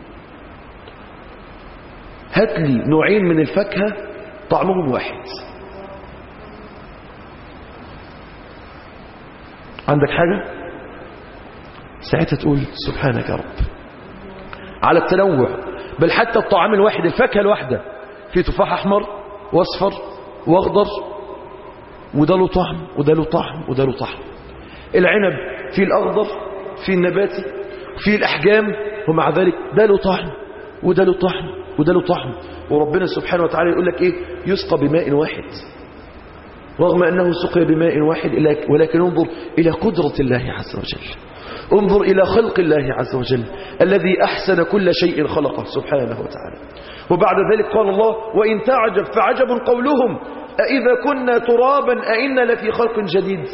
هات لي نوعين من الفاكهة طعمهم واحد، عندك حاجة ساعتها تقول سبحانك يا رب على التنوع. بل حتى الطعام الواحد، الفاكهة الواحدة، في تفاح أحمر واصفر واخضر وده له طعم وده له طعم وده له طعم. العنب في الأخضر في النباتي في الأحجام، ومع ذلك ده له طعم وده له طعم وده له طعم. وربنا سبحانه وتعالى يقول لك إيه؟ يسقى بماء واحد، رغم أنه سقي بماء واحد، ولكن انظر إلى قدرة الله عز وجل، انظر إلى خلق الله عز وجل الذي أحسن كل شيء خلقه سبحانه وتعالى. وبعد ذلك قال الله وإن تعجب فعجب قولهم أإذا كنا ترابا أئنا لفي خلق جديد.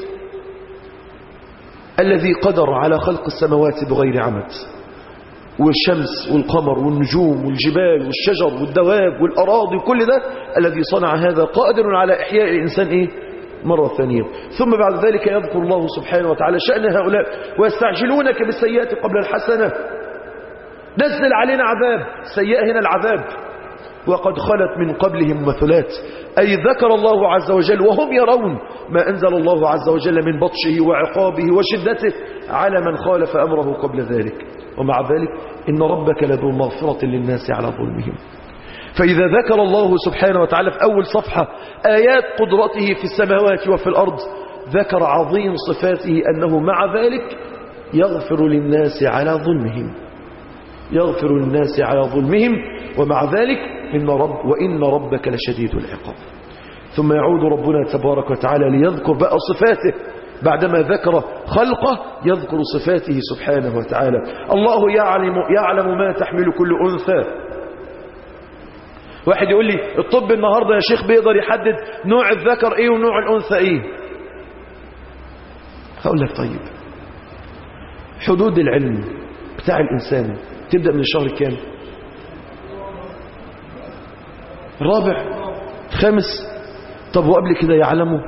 الذي قدر على خلق السماوات بغير عمد والشمس والقمر والنجوم والجبال والشجر والدواب والأراضي وكل ده، الذي صنع هذا قادر على إحياء الإنسان إيه؟ مرة ثانية. ثم بعد ذلك يذكر الله سبحانه وتعالى شأن هؤلاء ويستعجلونك بالسيئات قبل الحسنة، نزل علينا عذاب. سيئة هنا العذاب، وقد خلت من قبلهم مثلات، أي ذكر الله عز وجل وهم يرون ما أنزل الله عز وجل من بطشه وعقابه وشدته على من خالف أمره قبل ذلك. ومع ذلك إن ربك لذو مغفرة للناس على ظلمهم. فإذا ذكر الله سبحانه وتعالى في أول صفحة آيات قدرته في السماوات وفي الأرض، ذكر عظيم صفاته أنه مع ذلك يغفر للناس على ظلمهم، يغفر للناس على ظلمهم، ومع ذلك إن رب وإن ربك لشديد العقاب. ثم يعود ربنا تبارك وتعالى ليذكر بقى صفاته بعدما ذكر خلقه، يذكر صفاته سبحانه وتعالى. الله يعلم, يعلم ما تحمل كل أنثى. واحد يقول لي الطب النهاردة يا شيخ بيقدر يحدد نوع الذكر ايه ونوع الأنثى ايه؟ هقول لك طيب، حدود العلم بتاع الإنسان تبدأ من الشهر كام؟ الرابع خامس؟ طب وقبل كده يعلمه؟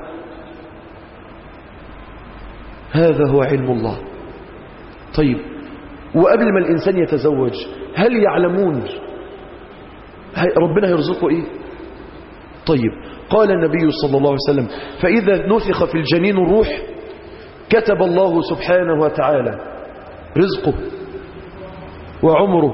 هذا هو علم الله. طيب وقبل ما الإنسان يتزوج هل يعلمون ربنا يرزقه ايه؟ طيب قال النبي صلى الله عليه وسلم فإذا نفخ في الجنين الروح كتب الله سبحانه وتعالى رزقه وعمره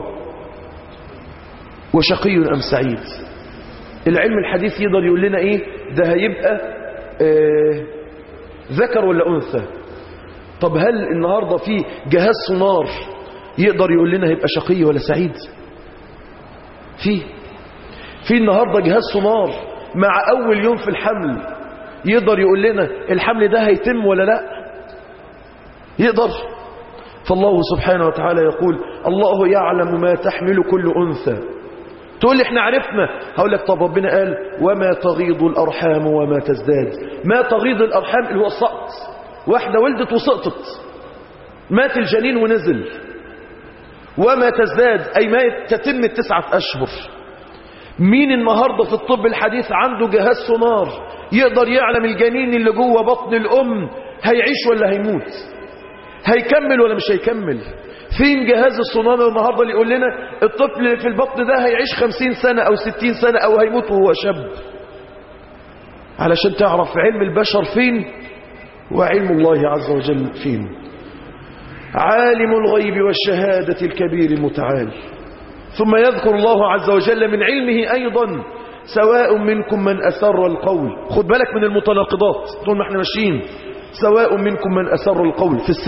وشقي أم سعيد. العلم الحديث يقدر يقول لنا ايه ده؟ هيبقى آه ذكر ولا أنثى؟ طب هل النهاردة في جهاز سونار يقدر يقول لنا هيبقى شقي ولا سعيد؟ في في النهاردة جهاز سونار مع أول يوم في الحمل يقدر يقول لنا الحمل ده هيتم ولا لا؟ يقدر. فالله سبحانه وتعالى يقول الله يعلم ما تحمل كل أنثى. تقول لي احنا عرفنا، هقول لك طب ربنا قال وما تغيض الأرحام وما تزداد. ما تغيض الأرحام اللي هو السقط، واحدة ولدت وسقطت، مات الجنين ونزل. وما تزداد أي ما تتم التسعة أشهر. مين النهاردة في الطب الحديث عنده جهاز سونار يقدر يعلم الجنين اللي جوه بطن الأم هيعيش ولا هيموت، هيكمل ولا مش هيكمل؟ فين جهاز السونار النهاردة اللي يقول لنا الطفل اللي في البطن ده هيعيش خمسين سنة أو ستين سنة أو هيموت وهو شاب؟ علشان تعرف علم البشر فين وعلم الله عز وجل فين. عالم الغيب والشهادة الكبير المتعال. ثم يذكر الله عز وجل من علمه أيضا سواء منكم من أسر القول. خد بالك من المتناقضات طول ما احنا ماشيين. سواء منكم من أسر القول في السر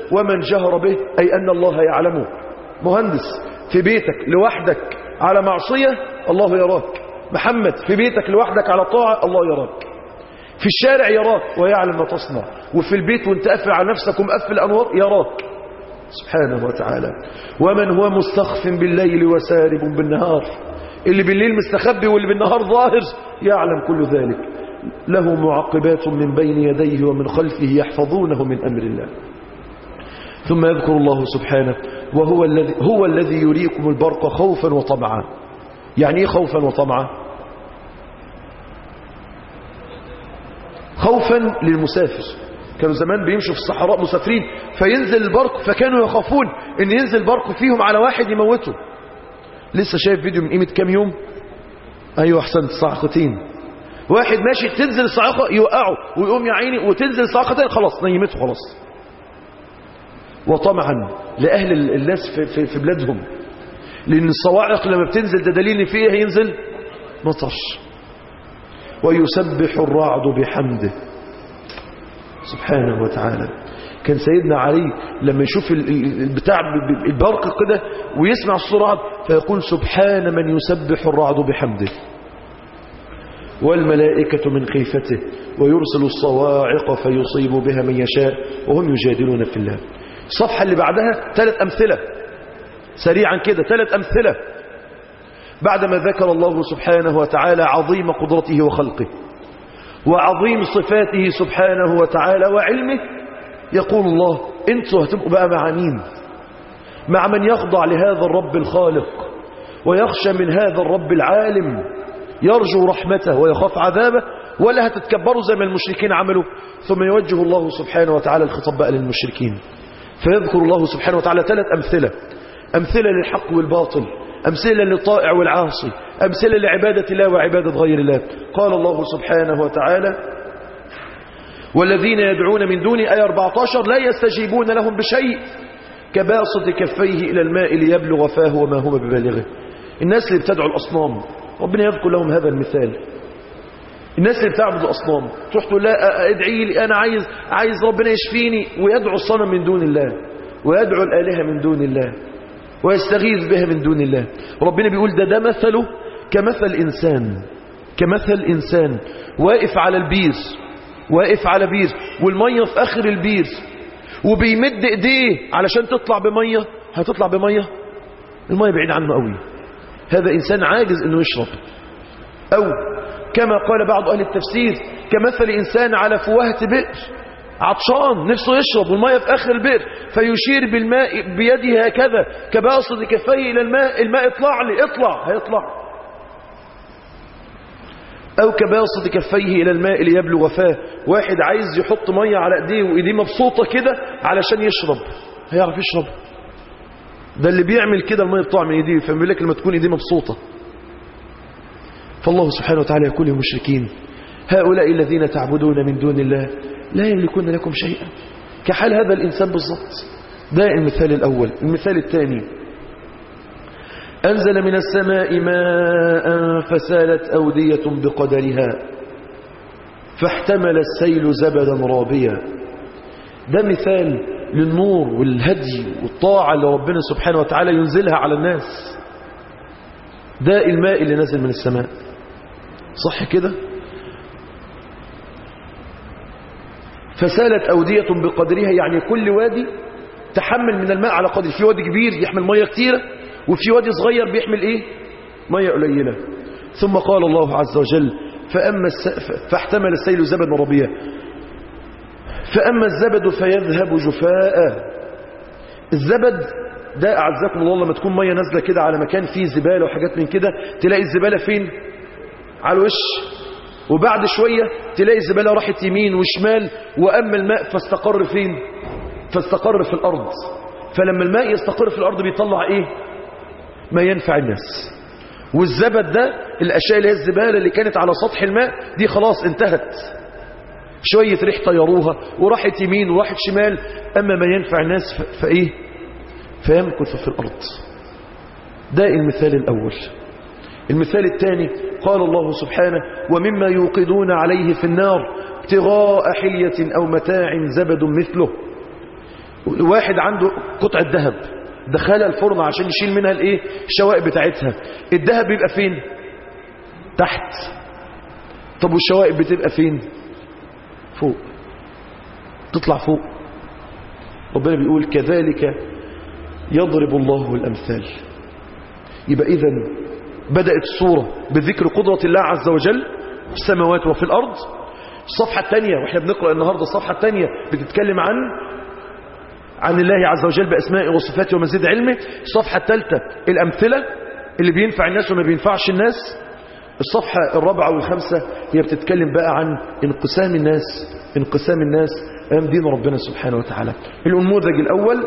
ومن جهر به أي أن الله يعلمه. مهندس في بيتك لوحدك على معصية الله يراك. محمد في بيتك لوحدك على طاعة الله يراك. في الشارع يراك ويعلم ما تصنع، وفي البيت وانت قافل على نفسك ومقفل الأنوار يراك سبحانه وتعالى. ومن هو مستخف بالليل وسارب بالنهار، اللي بالليل مستخبي واللي بالنهار ظاهر يعلم كل ذلك. له معقبات من بين يديه ومن خلفه يحفظونه من أمر الله. ثم يذكر الله سبحانه وهو الذي هو الذي يريكم البرق خوفا وطمعا. يعني ايه خوفا وطمعا؟ خوفا للمسافر، كانوا زمان بيمشوا في الصحراء مسافرين فينزل البرق، فكانوا يخافون ان ينزل البرق فيهم على واحد يموته. لسه شايف فيديو من قيمة كام يوم، ايوه احسنت، صاعقتين، واحد ماشي تنزل الصاعقة يوقعه ويقوم يا عيني، وتنزل الصاعقتين خلاص نيمته خلاص. وطمعا لأهل الناس في, في, في بلادهم، لأن الصواعق لما بتنزل ده دليل ان فيه هينزل مطر. ويسبح الرعد بحمده سبحانه وتعالى. كان سيدنا علي لما يشوف البتاع البرق كده ويسمع الصوت رعد فيقول سبحان من يسبح الرعد بحمده. والملائكة من خيفته ويرسل الصواعق فيصيب بها من يشاء وهم يجادلون في الله. الصفحة اللي بعدها ثلاث أمثلة سريعا كده، ثلاث أمثلة بعدما ذكر الله سبحانه وتعالى عظيم قدرته وخلقه وعظيم صفاته سبحانه وتعالى وعلمه. يقول الله انتوا هتبقوا بقى مع مين؟ مع من يخضع لهذا الرب الخالق ويخشى من هذا الرب العالم، يرجو رحمته ويخاف عذابه، ولا هتتكبروا زي ما المشركين عملوا؟ ثم يوجه الله سبحانه وتعالى الخطاب بقى للمشركين، فيذكر الله سبحانه وتعالى ثلاث أمثلة: أمثلة للحق والباطل، أمثلة للطائع والعاصي، أمثلة لعبادة الله وعبادة غير الله. قال الله سبحانه وتعالى والذين يدعون من دونه آية أربعة عشر لا يستجيبون لهم بشيء كباسط كفيه إلى الماء ليبلغ فاه وما هو ببالغه. الناس اللي بتدعو الأصنام ربنا يذكر لهم هذا المثال. الناس اللي بتعبد الأصنام تروح تقول لا ادعي لي أنا عايز عايز ربنا يشفيني، ويدعو الصنم من دون الله ويدعو الآلهة من دون الله ويستغيث بها من دون الله. ربنا بيقول ده ده مثله كمثل إنسان، كمثل إنسان واقف على البير، واقف على بير والمية في آخر البير وبيمد ايديه علشان تطلع بمية، هتطلع بمية؟ المية بعيد عنه قوي. هذا إنسان عاجز انه يشرب. أو كما قال بعض أهل التفسير كمثل إنسان على فوهة بئر، عطشان نفسه يشرب والمية في آخر البئر فيشير بالماء بيده هكذا كباسط كفيه إلى الماء، الماء اطلع لي، اطلع، هيطلع. أو كباسط كفيه إلى الماء ليبلغ فاه، واحد عايز يحط مية على ايديه وايديه مبسوطة كده علشان يشرب، هيعرف يشرب؟ ده اللي بيعمل كده المية بتطلع من ايديه، فبيقول لك لما تكون ايديه مبسوطة. فالله سبحانه وتعالى يقول للمشركين هؤلاء الذين تعبدون من دون الله لا يملكون لكم شيئا، كحال هذا الإنسان بالضبط. ده المثال الأول. المثال الثاني أنزل من السماء ماء فسالت أودية بقدرها فاحتمل السيل زبدا رابيا. ده مثال للنور والهدي والطاعة اللي ربنا سبحانه وتعالى ينزلها على الناس. ده الماء اللي نزل من السماء، صح كده؟ فسالت أودية بقدرها يعني كل وادي تحمل من الماء على قدر. في وادي كبير يحمل مية كتيرة، وفي وادي صغير بيحمل ايه؟ مية قليلة. ثم قال الله عز وجل فأما الس... فاحتمل السيل زبدا ربيا فأما الزبد فيذهب جفاء. الزبد ده أعزكم الله لما تكون مية نازلة كده على مكان فيه زبالة وحاجات من كده، تلاقي الزبالة فين؟ على الوش، وبعد شوية تلاقي الزبالة راحت يمين وشمال. وأما الماء فاستقر فين؟ فاستقر في الأرض. فلما الماء يستقر في الأرض بيطلع إيه؟ ما ينفع الناس. والزبد ده الأشياء اللي هي الزبالة اللي كانت على سطح الماء دي خلاص انتهت، شوية ريح طيروها وراحت يمين وراحت شمال. أما ما ينفع الناس فإيه؟ فيمكث في الأرض. ده المثال الأول. المثال الثاني قال الله سبحانه ومما يوقدون عليه في النار ابتغاء حلية أو متاع زبد مثله. واحد عنده قطعة ذهب دخلها الفرن عشان يشيل منها الايه الشوائب بتاعتها، الذهب بيبقى فين؟ تحت. طب والشوائب بتبقى فين؟ فوق، تطلع فوق. ربنا بيقول كذلك يضرب الله الأمثال. يبقى إذن بدأت السورة بذكر قدرة الله عز وجل في السماوات وفي الأرض. الصفحة الثانية، وإحنا بنقرأ النهاردة الصفحة الثانية بتتكلم عن عن الله عز وجل بأسمائه وصفاته ومزيد علمه. الصفحة الثالثة الأمثلة اللي بينفع الناس وما بينفعش الناس. الصفحة الرابعة والخامسة هي بتتكلم بقى عن انقسام الناس انقسام الناس أمام دين ربنا سبحانه وتعالى. النموذج الأول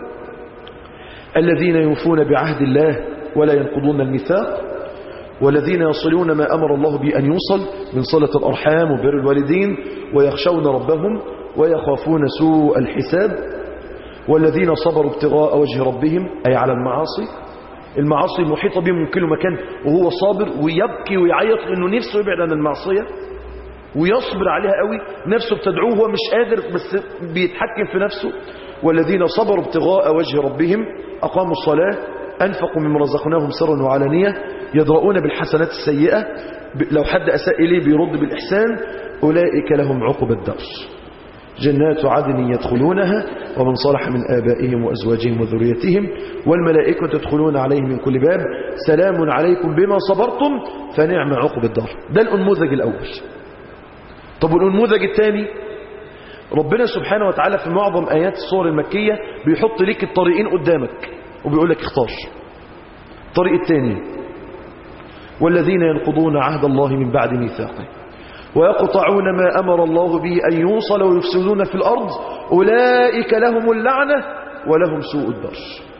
الذين يوفون بعهد الله ولا ينقضون الميثاق، والذين يصلون ما أمر الله به أن يوصل من صلة الأرحام وبر الوالدين ويخشون ربهم ويخافون سوء الحساب، والذين صبروا ابتغاء وجه ربهم أي على المعاصي المعاصي المحيطة بهم من كل مكان، وهو صابر ويبكي ويعيط لأنه نفسه يبعد عن المعصية ويصبر عليها قوي، نفسه بتدعوه هو مش قادر بس بيتحكم في نفسه. والذين صبروا ابتغاء وجه ربهم أقاموا الصلاة أنفقوا مما رزقناهم سرا وعلانية يدرؤون بالحسنات السيئة، لو حد أساء إليه بيرد بالإحسان، أولئك لهم عقبى الدار جنات عدن يدخلونها ومن صلح من آبائهم وأزواجهم وذريتهم والملائكة تدخلون عليهم من كل باب سلام عليكم بما صبرتم فنعم عقبى الدار. ده النموذج الأول. طب والنموذج الثاني، ربنا سبحانه وتعالى في معظم آيات السور المكية بيحط لك الطريقين قدامك وبيقول لك اختار. الطريق الثاني والذين ينقضون عهد الله من بعد ميثاقه ويقطعون ما أمر الله به أن يوصل ويفسدون في الأرض أولئك لهم اللعنة ولهم سوء الدار.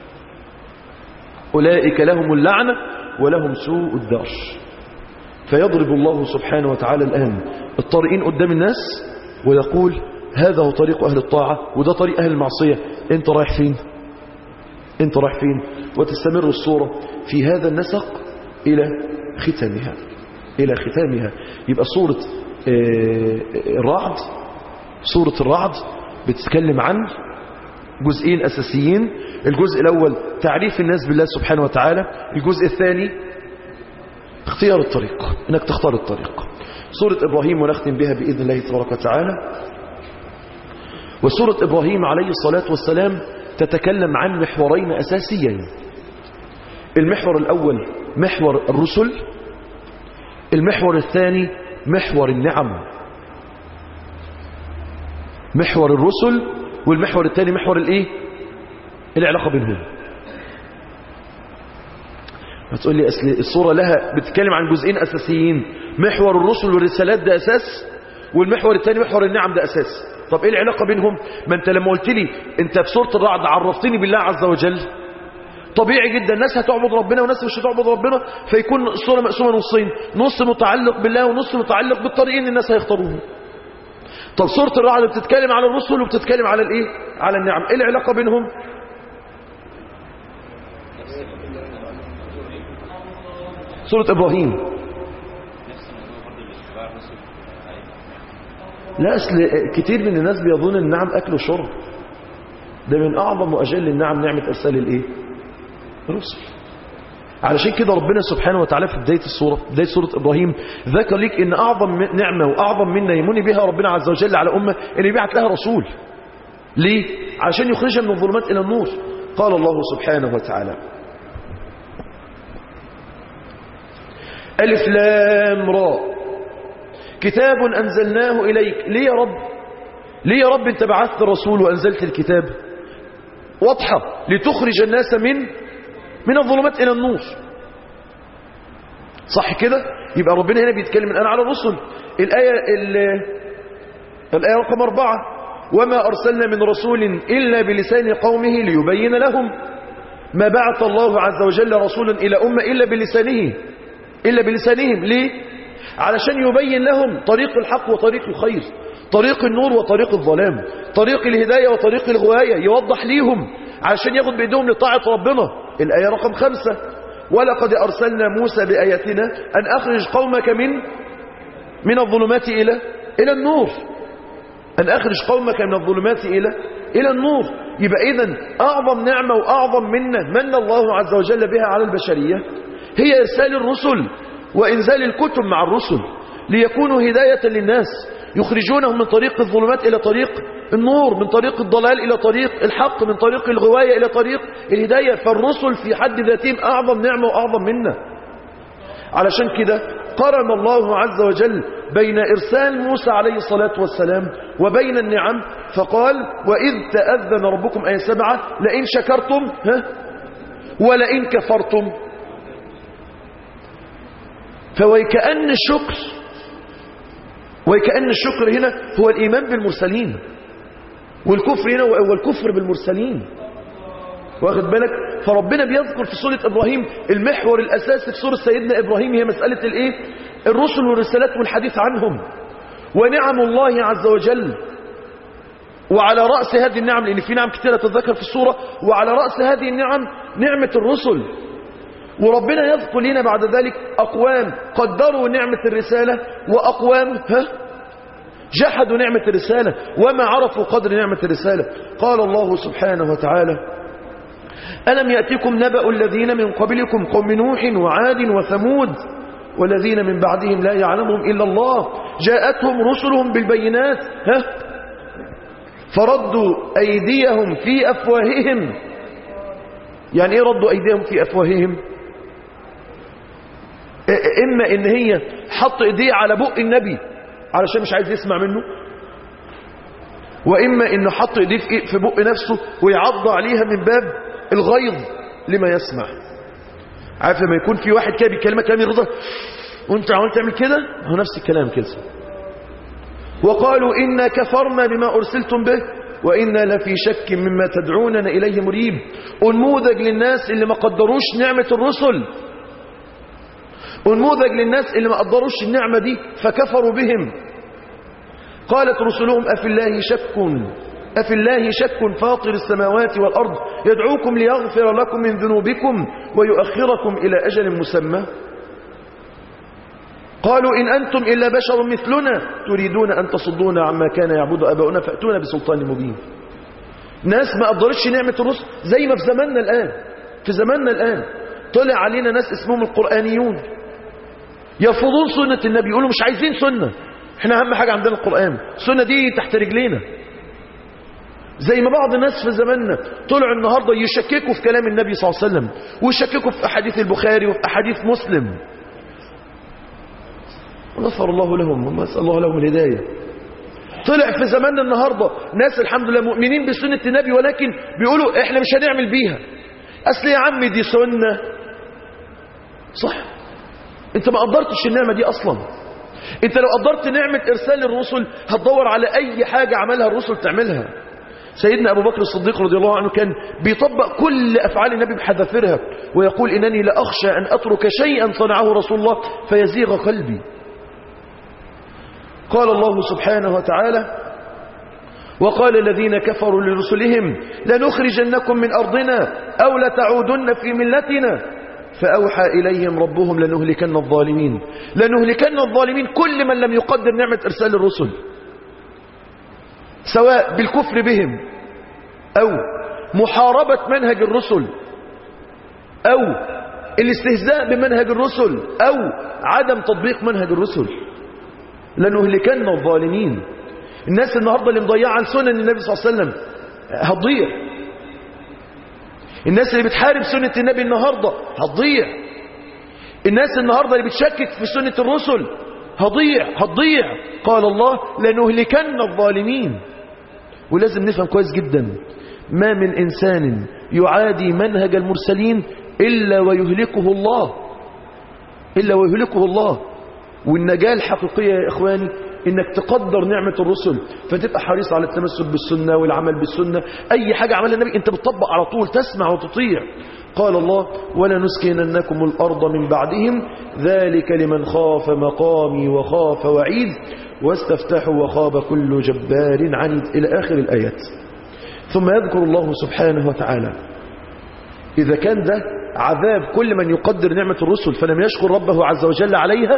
أولئك لهم اللعنة ولهم سوء الدار. فيضرب الله سبحانه وتعالى الآن الطريقين قدام الناس ويقول هذا هو طريق أهل الطاعة وده طريق أهل المعصية، انت رايح فين؟ انت رايح فين؟ وتستمر الصورة في هذا النسق إلى ختامها إلى ختامها. يبقى صورة الرعد سورة الرعد بتتكلم عن جزئين أساسيين. الجزء الأول تعريف الناس بالله سبحانه وتعالى، الجزء الثاني اختيار الطريق، انك تختار الطريق. سورة إبراهيم ونختم بها بإذن الله تبارك وتعالى. وسورة إبراهيم عليه الصلاة والسلام تتكلم عن محورين أساسيين. المحور الأول محور الرسل، المحور الثاني محور النعم. محور الرسل والمحور الثاني محور الايه؟ العلاقة بينهم. هتقول لي أصل الصورة لها بتتكلم عن جزئين أساسيين، محور الرسل والرسالات ده أساس والمحور الثاني محور النعم ده أساس. طب ايه العلاقة بينهم؟ ما انت لما قلت لي انت في سورة الرعد عرفتني بالله عز وجل، طبيعي جدا ناس هتعبد ربنا وناس مش هتعبد ربنا، فيكون الصورة مقسومة نصين، نص متعلق بالله ونص متعلق بالطريقين الناس هيختاروهم. طب سورة الرعد بتتكلم على الرسل وبتتكلم على الايه؟ على النعم. ايه العلاقة بينهم؟ سورة إبراهيم لا أصل كتير من الناس بيظن النعم أكل وشرب، ده من أعظم وأجل النعم نعمة إرسال الإيه؟ الرسل. علشان كده ربنا سبحانه وتعالى في بداية السورة بداية سورة إبراهيم ذكر لك إن أعظم نعمة وأعظم منة يمني بها ربنا عز وجل على أمة إن يبعث لها رسول. ليه؟ علشان يخرجها من الظلمات إلى النور. قال الله سبحانه وتعالى ألف لام را كتاب أنزلناه إليك. ليه يا رب؟ ليه يا رب أنت بعثت الرسول وأنزلت الكتاب؟ واضحة، لتخرج الناس من من الظلمات إلى النور. صح كده؟ يبقى ربنا هنا بيتكلم الآن على الرسل. الآية الآية رقم أربعة وما أرسلنا من رسول إلا بلسان قومه ليبين لهم. ما بعث الله عز وجل رسولا إلى أمة إلا بلسانه إلا بلسانهم. ليه؟ علشان يبين لهم طريق الحق وطريق الخير، طريق النور وطريق الظلام، طريق الهداية وطريق الغواية، يوضح ليهم علشان ياخد بإيدهم لطاعة ربنا. الآية رقم خمسة ولقد أرسلنا موسى بآياتنا أن أخرج قومك من من الظلمات إلى إلى النور. أن أخرج قومك من الظلمات إلى إلى النور. يبقى إذن أعظم نعمة وأعظم منة من الله عز وجل بها على البشرية هي إرسال الرسل وإنزال الكتب مع الرسل ليكونوا هداية للناس، يخرجونهم من طريق الظلمات إلى طريق النور، من طريق الضلال إلى طريق الحق، من طريق الغواية إلى طريق الهداية. فالرسل في حد ذاتهم أعظم نعمة وأعظم منة. علشان كده قرن الله عز وجل بين إرسال موسى عليه الصلاة والسلام وبين النعم، فقال وإذ تأذن ربكم أي سبعة لئن شكرتم ها ولئن كفرتم. فويكأن الشكر ويكأن الشكر هنا هو الإيمان بالمرسلين، والكفر هنا هو الكفر بالمرسلين. واخد بالك؟ فربنا بيذكر في سورة إبراهيم المحور الأساسي في سورة سيدنا إبراهيم هي مسألة الإيه؟ الرسل والرسالات والحديث عنهم ونعم الله عز وجل. وعلى رأس هذه النعم، لأن في نعم كثيرة تتذكر في السورة، وعلى رأس هذه النعم نعمة الرسل. وربنا يذكر لنا بعد ذلك أقوام قدروا نعمة الرسالة وأقوام ها جحدوا نعمة الرسالة وما عرفوا قدر نعمة الرسالة. قال الله سبحانه وتعالى ألم يأتكم نبأ الذين من قبلكم قوم نوح وعاد وثمود والذين من بعدهم لا يعلمهم إلا الله جاءتهم رسلهم بالبينات ها فردوا أيديهم في أفواههم. يعني إيه ردوا أيديهم في أفواههم؟ إما إن هي حط إيديه على بق النبي علشان مش عايز يسمع منه، وإما إنه حط إيديه في بق نفسه ويعض عليها من باب الغيظ لما يسمع. عارف لما يكون في واحد كده بيكلمك كلام يرضى وانت عمال تعمل كده، هو نفس الكلام كده. وقالوا إنا كفرنا بما أرسلتم به وإنا لفي شك مما تدعوننا إليه مريب. أنموذج للناس اللي ما قدروش نعمة الرسل، أنموذج للناس اللي ما قدروش النعمة دي فكفروا بهم. قالت رسلهم أفي الله شك أفي الله شك فاطر السماوات والأرض يدعوكم ليغفر لكم من ذنوبكم ويؤخركم إلى أجل مسمى. قالوا إن أنتم إلا بشر مثلنا تريدون أن تصدونا عما كان يعبد أباؤنا فأتونا بسلطان مبين. ناس ما قدرتش نعمة الرسل زي ما في زماننا الآن. في زماننا الآن طلع علينا ناس اسمهم القرآنيون يرفضون سنة النبي، يقولوا مش عايزين سنة، احنا أهم حاجة عندنا القرآن، السنة دي تحت رجلينا. زي ما بعض الناس في زماننا طلعوا النهاردة يشككوا في كلام النبي صلى الله عليه وسلم ويشككوا في أحاديث البخاري وفي أحاديث مسلم. ونصر الله لهم ونسأل الله لهم الهداية. طلع في زماننا النهاردة ناس الحمد لله مؤمنين بسنة النبي ولكن بيقولوا احنا مش هنعمل بيها، أصل يا عم دي سنة. صح، انت ما قدرتش النعمة دي أصلا. انت لو قدرت نعمة إرسال الرسل هتدور على أي حاجة عملها الرسل تعملها. سيدنا أبو بكر الصديق رضي الله عنه كان بيطبق كل أفعال النبي بحذافيرها ويقول إنني لأخشى أن أترك شيئا صنعه رسول الله فيزيغ قلبي. قال الله سبحانه وتعالى وقال الذين كفروا لرسلهم لنخرجنكم من أرضنا أو لتعودن في ملتنا فأوحى إليهم ربهم لنهلكن الظالمين. لنهلكن الظالمين كل من لم يقدر نعمة إرسال الرسل، سواء بالكفر بهم أو محاربة منهج الرسل أو الاستهزاء بمنهج الرسل أو عدم تطبيق منهج الرسل. لنهلكن الظالمين. الناس النهاردة اللي مضيعة عن سنن النبي صلى الله عليه وسلم هتضيع. الناس اللي بتحارب سنة النبي النهاردة هتضيع. الناس النهاردة اللي بتشكك في سنة الرسل هتضيع هتضيع. قال الله لنهلكن الظالمين. ولازم نفهم كويس جدا ما من إنسان يعادي منهج المرسلين إلا ويهلكه الله إلا ويهلكه الله. والنجاة الحقيقية يا إخواني إنك تقدر نعمة الرسل فتبقى حريص على التمسك بالسنة والعمل بالسنة. أي حاجة عملها النبي أنت بتطبق على طول، تسمع وتطيع. قال الله ولنسكننكم الأرض من بعدهم ذلك لمن خاف مقامي وخاف وعيد واستفتحوا وخاب كل جبار عنيد إلى آخر الآيات. ثم يذكر الله سبحانه وتعالى إذا كان ده عذاب كل من يقدر نعمة الرسل فلم يشكر ربه عز وجل عليها،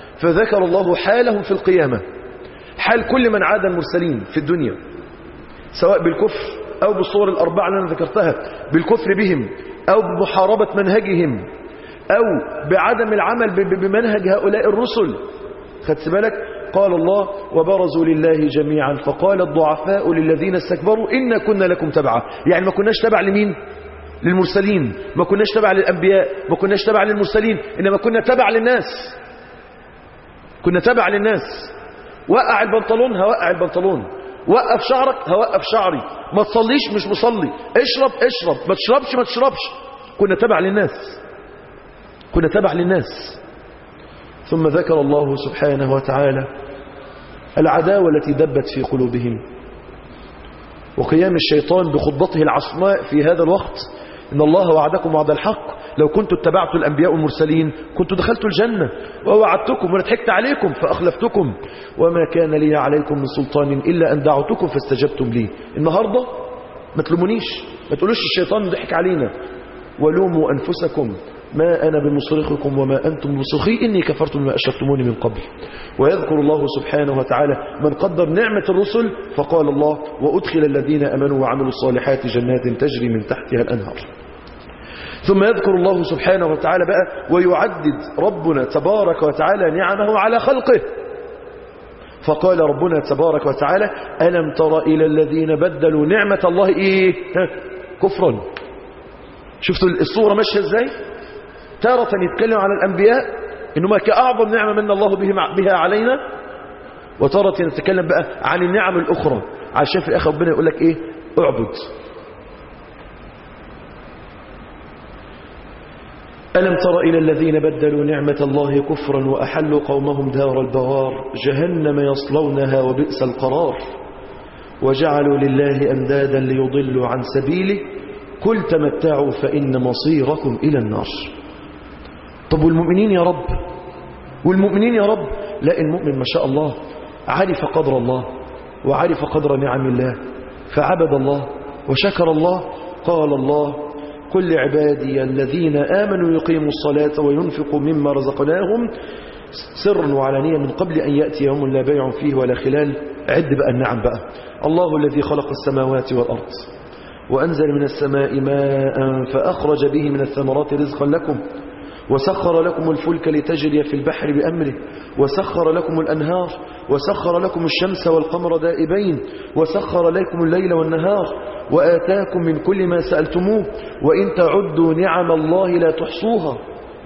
فذكر الله حالهم في القيامة، حال كل من عاد المرسلين في الدنيا. سواء بالكفر أو بالصور الأربعة اللي أنا ذكرتها، بالكفر بهم أو بمحاربة منهجهم أو بعدم العمل بمنهج هؤلاء الرسل. خدت بالك؟ قال الله وبرزوا لله جميعا فقال الضعفاء للذين استكبروا إنا كنا لكم تبعا. يعني ما كناش تبع لمين؟ للمرسلين، ما كناش تبع للأنبياء، ما كناش تبع للمرسلين، إنما كنا تبع للناس. كنا تبع للناس. وقع البنطلون هوقع البنطلون، وقف شعرك هوقف شعري، ما تصليش مش مصلي، اشرب اشرب، ما تشربش ما تشربش. كنا تبع للناس، كنا تبع للناس. ثم ذكر الله سبحانه وتعالى العداوة التي دبت في قلوبهم وقيام الشيطان بخطبته العصماء في هذا الوقت. إن الله وعدكم وعد الحق لو كنتم اتبعتوا الأنبياء والمرسلين كنتم دخلتوا الجنة، ووعدتكم وأنا ضحكت عليكم فأخلفتكم وما كان لي عليكم من سلطان إلا أن دعوتكم فاستجبتم لي. النهاردة ما تلومونيش، ما تقولوش الشيطان ضحك علينا، ولوموا أنفسكم ما أنا بمصرخكم وما أنتم بمصرخي إني كفرت بما أشركتموني من قبل. ويذكر الله سبحانه وتعالى من قدر نعمة الرسل فقال الله وأدخل الذين أمنوا وعملوا الصالحات جنات تجري من تحتها الأنهار. ثم يذكر الله سبحانه وتعالى بقى ويعدد ربنا تبارك وتعالى نعمه على خلقه. فقال ربنا تبارك وتعالى ألم تر إلى الذين بدلوا نعمة الله إيه؟ كفرا. شفتوا الصورة ماشية إزاي؟ تارة يتكلم على الأنبياء إنما كأعظم نعمة من الله بها علينا، وتارة يتكلم بقى عن النعم الأخرى عشان في الآخر ربنا يقول لك إيه؟ اعبد. ألم تر إلى الذين بدلوا نعمة الله كفرا وأحلوا قومهم دار البوار جهنم يصلونها وبئس القرار وجعلوا لله أندادا ليضلوا عن سبيله قل تمتعوا فإن مصيركم إلى النار. طب والمؤمنين يا رب؟ والمؤمنين يا رب؟ لا، المؤمن ما شاء الله عرف قدر الله وعرف قدر نعم الله فعبد الله وشكر الله. قال الله قل لعبادي الذين آمنوا يقيموا الصلاة وينفقوا مما رزقناهم سرا وعلانية من قبل أن يأتي يوم لا بيع فيه ولا خلال. عد بقى النعم بقى. الله الذي خلق السماوات والأرض وأنزل من السماء ماء فأخرج به من الثمرات رزقا لكم وسخر لكم الفلك لتجري في البحر بأمره وسخر لكم الأنهار وسخر لكم الشمس والقمر دائبين وسخر لكم الليل والنهار وآتاكم من كل ما سألتموه وإن تعدوا نعم الله لا تحصوها.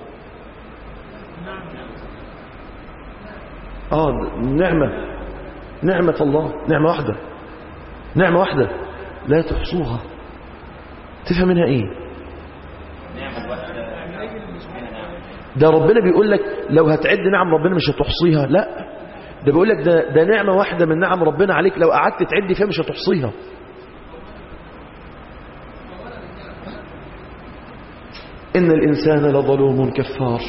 آه نعمة نعمة الله نعمة واحدة نعمة واحدة لا تحصوها. تفهم منها إيه؟ ده ربنا بيقول لك لو هتعد نعم ربنا مش هتحصيها. لا، ده بيقول لك ده, ده نعمة واحدة من نعم ربنا عليك لو قعدت تعد فيها مش هتحصيها. إن الإنسان لظلوم كفار.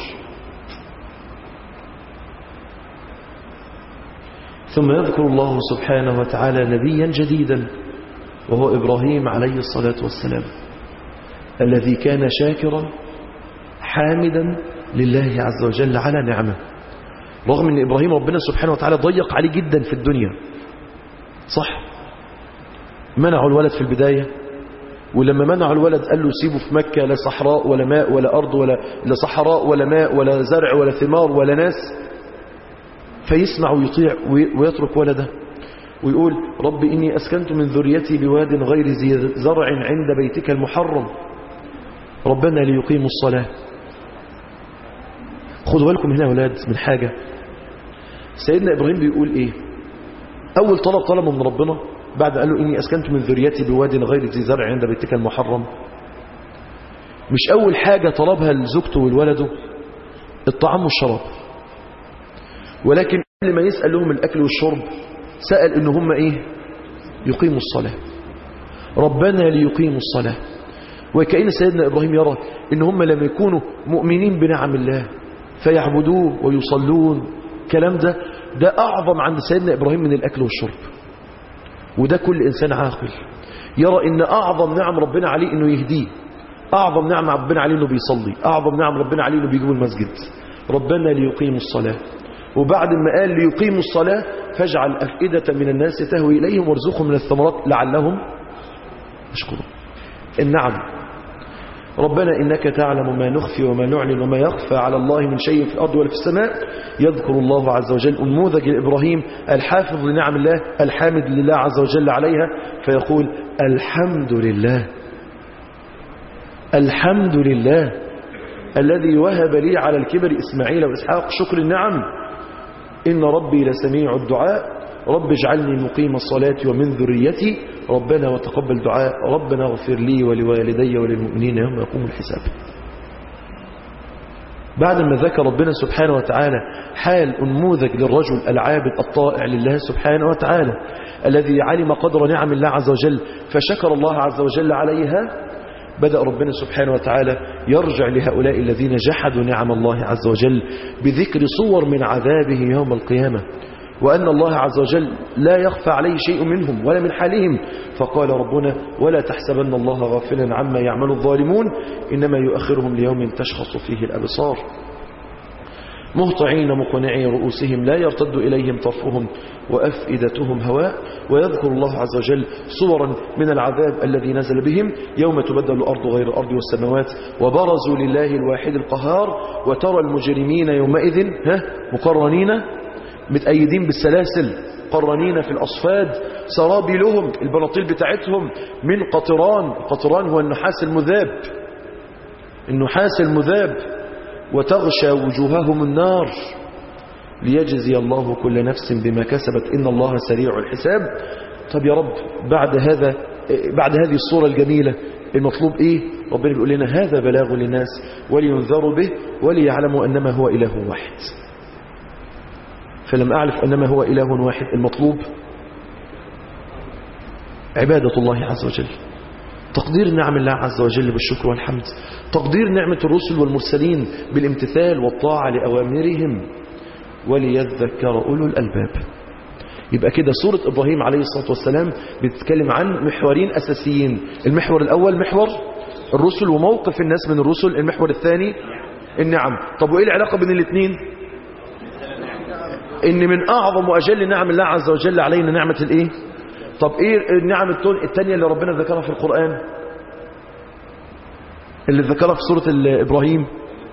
ثم يذكر الله سبحانه وتعالى نبيا جديدا وهو إبراهيم عليه الصلاة والسلام الذي كان شاكرا حامدا لله عز وجل على نعمه، رغم أن إبراهيم ربنا سبحانه وتعالى ضيق عليه جدا في الدنيا. صح، منعوا الولد في البداية، ولما منعوا الولد قال له سيبه في مكة لا صحراء ولا ماء ولا أرض ولا لا صحراء ولا ماء ولا زرع ولا ثمار ولا ناس، فيسمع ويطيع ويترك ولده ويقول رب إني أسكنت من ذريتي بواد غير ذي زرع عند بيتك المحرم ربنا ليقيموا الصلاة. خدوا بالكم هنا يا أولاد من حاجة. سيدنا إبراهيم بيقول إيه؟ أول طلب طلبه من ربنا بعد قال له إني أسكنت من ذريتي بواد غير ذي زرع عند بيتك المحرم، مش أول حاجة طلبها لزوجته والولده الطعام والشراب، ولكن قبل ما يسأل لهم الأكل والشرب سأل إن هم إيه؟ يقيموا الصلاة. ربنا ليقيموا الصلاة. وكأن سيدنا إبراهيم يرى إن هم لما يكونوا مؤمنين بنعم الله فيعبدوه ويصلون، كلام ده ده أعظم عند سيدنا إبراهيم من الأكل والشرب. وده كل إنسان عاقل يرى إن أعظم نعم ربنا عليه إنه يهديه، أعظم نعم ربنا عليه إنه بيصلي، أعظم نعم ربنا عليه إنه بيجيب المسجد. ربنا ليقيموا الصلاة. وبعد ما قال ليقيموا الصلاة فاجعل أفئدة من الناس تهوي إليهم وارزقهم من الثمرات لعلهم يشكرون. النعم. ربنا إنك تعلم ما نخفي وما نعلن وما يخفى على الله من شيء في الأرض ولا في السماء. يذكر الله عز وجل أنموذج لإبراهيم الحافظ لنعم الله الحامد لله عز وجل عليها، فيقول الحمد لله الحمد لله الذي وهب لي على الكبر إسماعيل وإسحاق. شكر النعم. إن ربي لسميع الدعاء رب اجعلني مقيم الصلاة ومن ذريتي ربنا وتقبل دعاء ربنا اغفر لي ولوالدي وللمؤمنين يوم يقوم الحساب. بعد ما ذكر ربنا سبحانه وتعالى حال أنموذج للرجل العابد الطائع لله سبحانه وتعالى الذي علم قدر نعم الله عز وجل فشكر الله عز وجل عليها، بدأ ربنا سبحانه وتعالى يرجع لهؤلاء الذين جحدوا نعم الله عز وجل بذكر صور من عذابه يوم القيامة، وأن الله عز وجل لا يخفى عليه شيء منهم ولا من حالهم. فقال ربنا ولا تحسبن الله غافلا عما يعمل الظالمون إنما يؤخرهم ليوم تشخص فيه الأبصار مهطعين مقنعي رؤوسهم لا يرتد إليهم طرفهم وأفئدتهم هواء. ويذكر الله عز وجل صورا من العذاب الذي نزل بهم يوم تبدل الأرض غير الأرض والسماوات وبرزوا لله الواحد القهار وترى المجرمين يومئذ ها مقرنين متأيدين بالسلاسل قرنين في الأصفاد سرابيلهم البناطيل بتاعتهم من قطران. القطران هو النحاس المذاب النحاس المذاب وتغشى وجوههم النار ليجزي الله كل نفس بما كسبت إن الله سريع الحساب. طب يا رب بعد هذا بعد هذه الصورة الجميلة المطلوب إيه؟ ربنا بيقول لنا هذا بلاغ للناس ولينذروا به وليعلموا أنما هو إله واحد. فلم أعرف أنما هو إله واحد المطلوب عبادة الله عز وجل، تقدير نعم الله عز وجل بالشكر والحمد، تقدير نعمة الرسل والمرسلين بالامتثال والطاعة لأوامرهم وليذكر أولو الألباب. يبقى كده سورة إبراهيم عليه الصلاة والسلام بتتكلم عن محورين أساسيين. المحور الأول محور الرسل وموقف الناس من الرسل. المحور الثاني النعم. طب وإيه العلاقة بين الاثنين؟ إن من أعظم وأجل نعم الله عز وجل علينا نعمة الإيه؟ طب إيه النعم الثانية اللي ربنا ذكرها في القرآن اللي ذكرها في سورة إبراهيم؟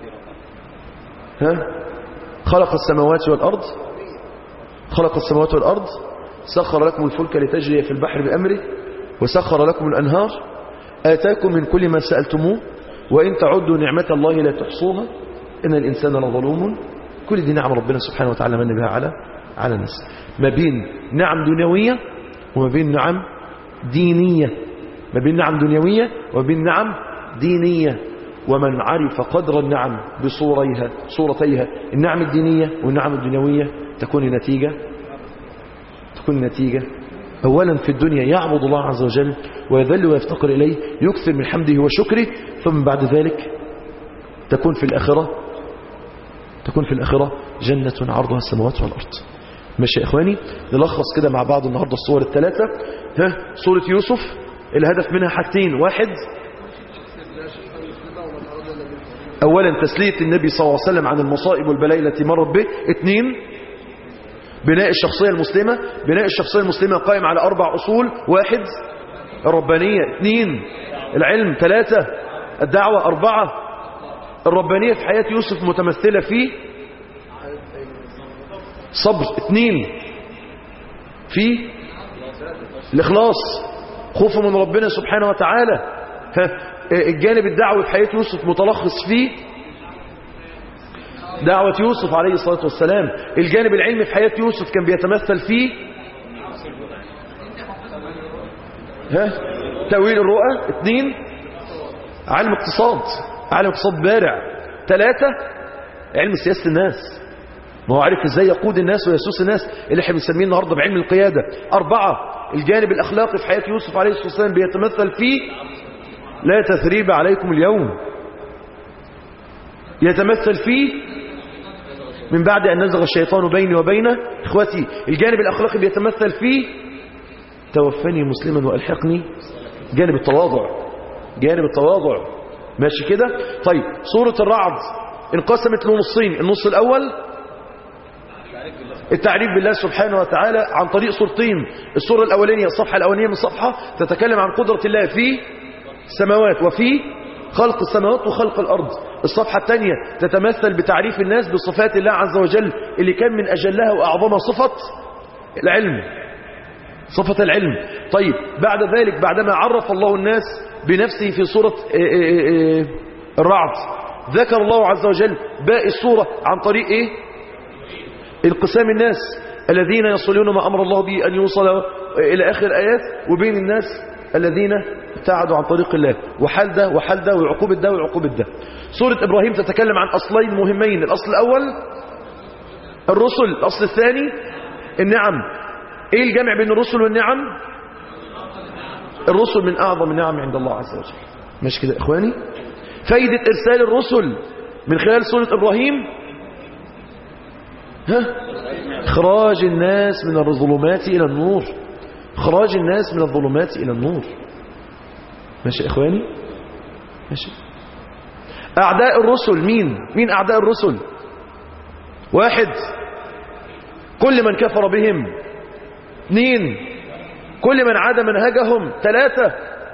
ها؟ خلق السماوات والأرض خلق السماوات والأرض سخر لكم الفلك لتجري في البحر بأمره وسخر لكم الأنهار آتاكم من كل ما سألتموه وإن تعدوا نعمة الله لا تحصوها إن الإنسان لظلوم. كل دي نعم ربنا سبحانه وتعالى من بها على على الناس، ما بين نعم دنيوية وما بين نعم دينية، ما بين نعم دنيوية وما بين نعم دينية. ومن عرف قدر النعم بصوريها صورتيها النعم الدينية والنعم الدنيوية تكون النتيجة تكون النتيجة أولا في الدنيا يعبد الله عز وجل ويذل ويفتقر إليه يكثر من حمده وشكره، ثم بعد ذلك تكون في الآخرة تكون في الآخرة جنة عرضها السماوات والأرض. ماشي يا إخواني، نلخص كده مع بعض النهاردة الصور الثلاثة. ها سورة يوسف الهدف منها حاجتين، واحد أولا تسلية النبي صلى الله عليه وسلم عن المصائب والبلاء التي مرت به. اثنين بناء الشخصية المسلمة، بناء الشخصية المسلمة قائم على أربع أصول، واحد الربانية، اثنين العلم، ثلاثة الدعوة، أربعة الربانية في حياة يوسف متمثلة في صبر، اثنين في الإخلاص خوفه من ربنا سبحانه وتعالى. الجانب الدعوي في حياة يوسف متلخص في دعوة يوسف عليه الصلاة والسلام. الجانب العلمي في حياة يوسف كان بيتمثل في ها تأويل الرؤى. اثنين علم اقتصاد، علم اقتصاد بارع. ثلاثة علم سياسة الناس، ما هو عارف ازاي يقود الناس ويسوس الناس اللي احنا بنسميه النهارده بعلم القيادة. أربعة الجانب الأخلاقي في حياة يوسف عليه الصلاة والسلام بيتمثل في لا تثريب عليكم اليوم، يتمثل فيه من بعد أن نزغ الشيطان بيني وبين إخوتي. الجانب الأخلاقي بيتمثل فيه توفني مسلما وألحقني، جانب التواضع، جانب التواضع. ماشي كده؟ طيب سورة الرعد انقسمت لنصين، النص الأول التعريف بالله سبحانه وتعالى عن طريق صورتين. الصورة الأولانية الصفحة الأولانية من الصفحة تتكلم عن قدرة الله في السماوات وفي خلق السماوات وخلق الأرض. الصفحة الثانية تتمثل بتعريف الناس بصفات الله عز وجل اللي كان من أجلها وأعظمها صفة العلم، صفة العلم. طيب بعد ذلك بعدما عرف الله الناس بنفسه في سورة الرعد ذكر الله عز وجل باقي السورة عن طريق إيه؟ انقسام الناس الذين يصلون ما أمر الله به أن يوصل إلى آخر آيات، وبين الناس الذين ابتعدوا عن طريق الله، وحال ده وحال ده وعقوبة ده وعقوبة ده. سورة إبراهيم تتكلم عن أصلين مهمين، الأصل الأول الرسل، الأصل الثاني النعم. إيه الجمع بين الرسل والنعم؟ الرسل من أعظم النعم عند الله عز وجل. مش كده إخواني؟ فايدة إرسال الرسل من خلال سورة إبراهيم ها؟ إخراج الناس من الظلمات إلى النور، إخراج الناس من الظلمات إلى النور. ماشي إخواني؟ ماشي. أعداء الرسل مين؟ مين أعداء الرسل؟ واحد كل من كفر بهم، اثنين كل من عاد منهجهم، ثلاثة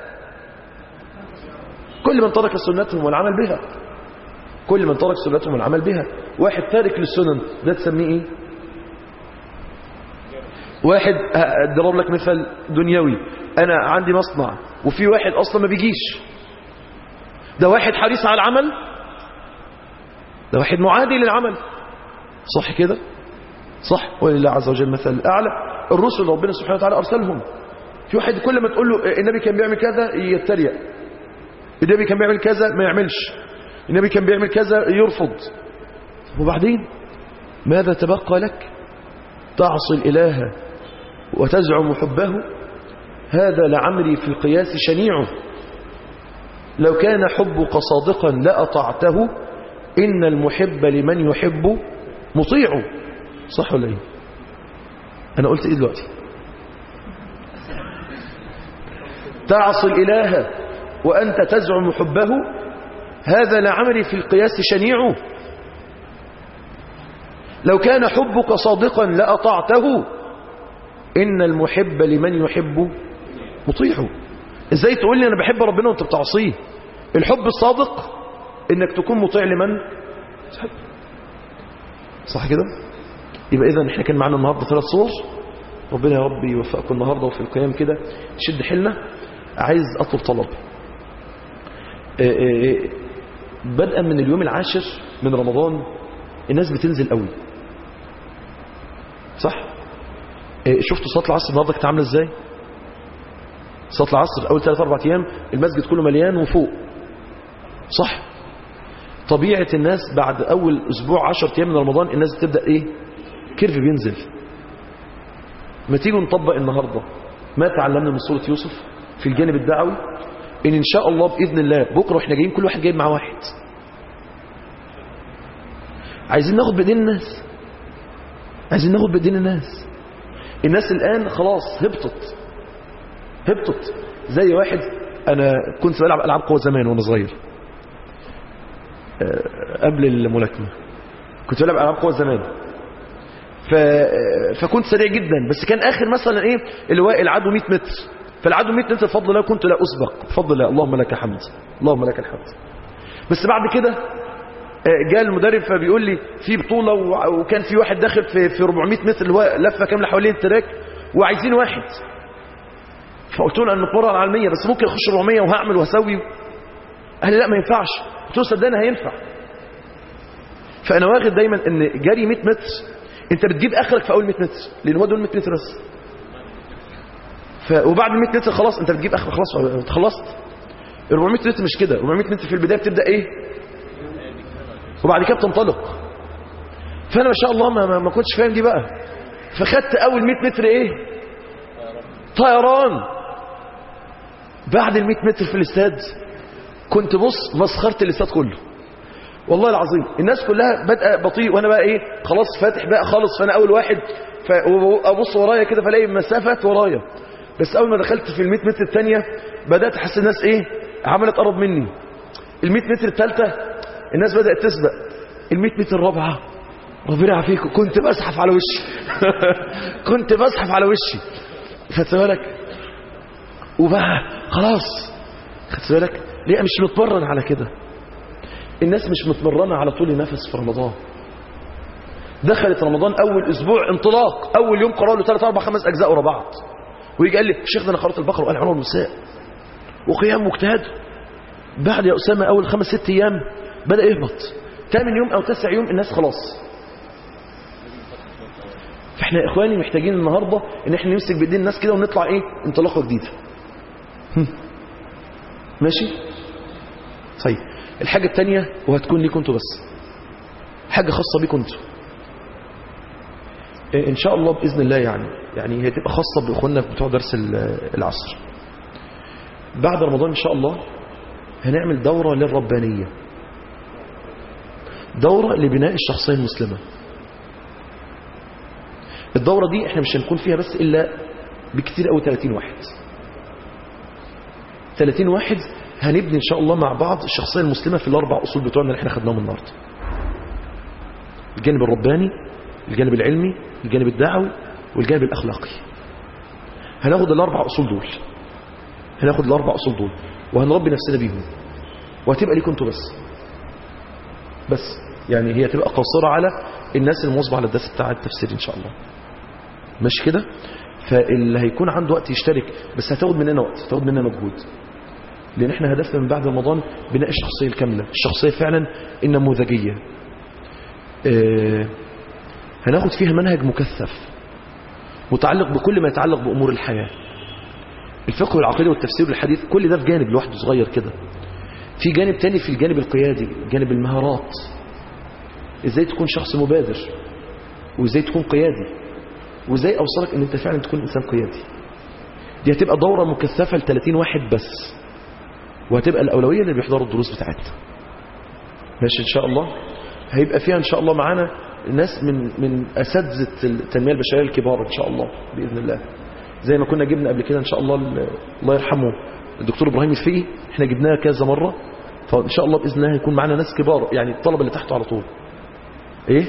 كل من ترك سنتهم والعمل بها، كل من ترك سنتهم والعمل بها. واحد تارك للسنن ده تسميه ايه؟ واحد اضرب لك مثال دنيوي، انا عندي مصنع وفي واحد اصلا ما بيجيش، ده واحد حريص على العمل، ده واحد معادي للعمل، صح كده؟ صح. ولله عز وجل مثل الاعلى. الرسل ربنا سبحانه وتعالى ارسلهم، في واحد كل ما تقول له النبي كان بيعمل كذا يتريق، النبي كان بيعمل كذا ما يعملش، النبي كان بيعمل كذا يرفض. وبعدين ماذا تبقى لك؟ تعصي الإله وتزعم حبه، هذا لعمري في القياس شنيع، لو كان حبك صادقا لأطعته، إن المحب لمن يحب مطيع. صح ولا ايه؟ أنا قلت إيه دلوقتي؟ تعصي الإله وأنت تزعم حبه، هذا لعمري في القياس شنيع، لو كان حبك صادقا لأطعته، إن المحب لمن يحب مطيع. إزاي تقول لي أنا بحب ربنا وأنت بتعصيه؟ الحب الصادق إنك تكون مطيع لمن تحب. صح كده؟ يبقى إذن إحنا كان معنا النهاردة ثلاث صور. ربنا يا رب يوفقكم النهاردة وفي القيام كده شد حيلنا. عايز أطلب طلب بدءا من اليوم العاشر من رمضان الناس بتنزل قوي، صح؟ شفتوا صلاة العصر النهارده كانت عامله ازاي؟ صلاة العصر اول ثلاث اربع ايام المسجد كله مليان وفوق، صح؟ طبيعة الناس بعد اول اسبوع عشرة ايام من رمضان الناس بتبدا ايه؟ كيرف بينزل. ما تيجوا نطبق النهارده ما تعلمنا من سورة يوسف في الجانب الدعوي، ان ان شاء الله باذن الله بكره واحنا جايين كل واحد جايب معاه واحد. عايزين ناخد بايدين الناس، عايزين ناخد بايدين الناس. الناس الان خلاص هبطت هبطت زي واحد. انا كنت بلعب العاب قوه زمان وانا صغير قبل الملاكمه، كنت بلعب العاب قوه زمان، ف... فكنت سريع جدا، بس كان اخر مثلا ايه اللي هو العدو مئة متر، فالعدو مئة متر بفضل الله كنت لا اسبق بفضل الله، اللهم لك حمد اللهم لك الحمد. بس بعد كده جاء المدرب فبيقول لي في بطولة وكان في واحد داخل في في أربعمئة متر اللي هو لفة كاملة حوالين التراك وعايزين واحد، فقلت له أن القرى العالمية بس ممكن أخش أربعمئة وهعمل وهسوي. قال لي لا ما ينفعش. قلت له صدقني هينفع. فأنا واخد دايما أن جري مئة متر أنت بتجيب آخرك في أول مئة متر، لأن هو دول مئة متر بس. ف... وبعد مئة متر خلاص أنت بتجيب آخرك خلاص أنت خلصت. أربعمئة متر مش كده، أربعمئة متر في البداية بتبدأ إيه؟ وبعد كده بتنطلق. فانا ما شاء الله ما, ما كنتش فاهم دي بقى، فخدت اول مئة متر ايه؟ طيران. بعد ال مئة متر في الاستاد كنت بص مسخرت الاستاد كله والله العظيم. الناس كلها بدأ بطيء وانا بقى ايه خلاص فاتح بقى خالص، فانا اول واحد، فابص ورايا كده فلاقي مسافات ورايا. بس اول ما دخلت في ال مئة متر الثانيه بدات احس الناس ايه عملت تقرب مني. ال مئة متر الثالثه الناس بدأت تسبق، ال مئة متر الرابعة ربنا يعافيك، كنت بزحف على وشي كنت بزحف على وشي خدت بالك. وبقى خلاص خدت بالك ليه مش متمرن على كده. الناس مش متمرنة على طول نفس في رمضان. دخلت رمضان اول اسبوع انطلاق، اول يوم قرأوا له ثلاث اربع خمس اجزاء ورا بعض، ويجي قال لي الشيخ ده انا قرأت البقره وقال عنوان النساء وقيام واجتهاد. بعد يا اسامه اول خمس ست ايام بدا يهبط، ثامن يوم او تسع يوم الناس خلاص. فاحنا يا اخواني محتاجين النهارده ان احنا نمسك بايدين الناس كده ونطلع ايه انطلاقه جديده. ماشي طيب. الحاجه الثانيه وهتكون ليكم انتوا بس، حاجه خاصه بيكم انتوا ان شاء الله باذن الله، يعني يعني هي تبقى خاصه باخواننا بتوع درس العصر. بعد رمضان ان شاء الله هنعمل دوره للربانيه، دوره لبناء الشخصيه المسلمه. الدوره دي احنا مش هنكون فيها بس الا بكثير قوي ثلاثين واحد ثلاثين واحد هنبني ان شاء الله مع بعض الشخصيه المسلمه في الاربع اصول بتوعنا اللي احنا خدناهم النهارده: الجانب الرباني، الجانب العلمي، الجانب الدعوي، والجانب الاخلاقي. هناخد الاربع اصول دول هناخد الاربع اصول دول وهنربي نفسنا بيهم، وهتبقى ليكم انتوا بس بس يعني هي تبقى قاصره على الناس المواظبه على الدرس بتاع التفسير ان شاء الله. مش كده؟ فاللي هيكون عنده وقت يشترك، بس هتاخد مننا وقت، هتاخد مننا مجهود، لان احنا هدفنا من بعد رمضان بناء الشخصيه الكامله، الشخصيه فعلا النموذجيه. اه هناخد فيها منهج مكثف متعلق بكل ما يتعلق بامور الحياه، الفقه والعقيده والتفسير والحديث، كل ده في جانب لوحده صغير كده. في جانب تاني في الجانب القيادي، جانب المهارات، ازاي تكون شخص مبادر، وازاي تكون قيادي، وازاي اوصلك ان انت فعلا تكون انسان قيادي. دي هتبقى دوره مكثفه ل ثلاثين واحد بس، وهتبقى الاولويه اللي بيحضروا الدروس بتاعتنا. ماشي ان شاء الله. هيبقى فيها ان شاء الله معانا ناس من من اساتذه التنميه البشريه الكبار ان شاء الله باذن الله، زي ما كنا جبنا قبل كده ان شاء الله الله يرحمه الدكتور ابراهيم الفقي، احنا جبناه كذا مره، فان شاء الله باذن الله هيكون معانا ناس كبار، يعني الطلبه اللي تحته على طول. ايه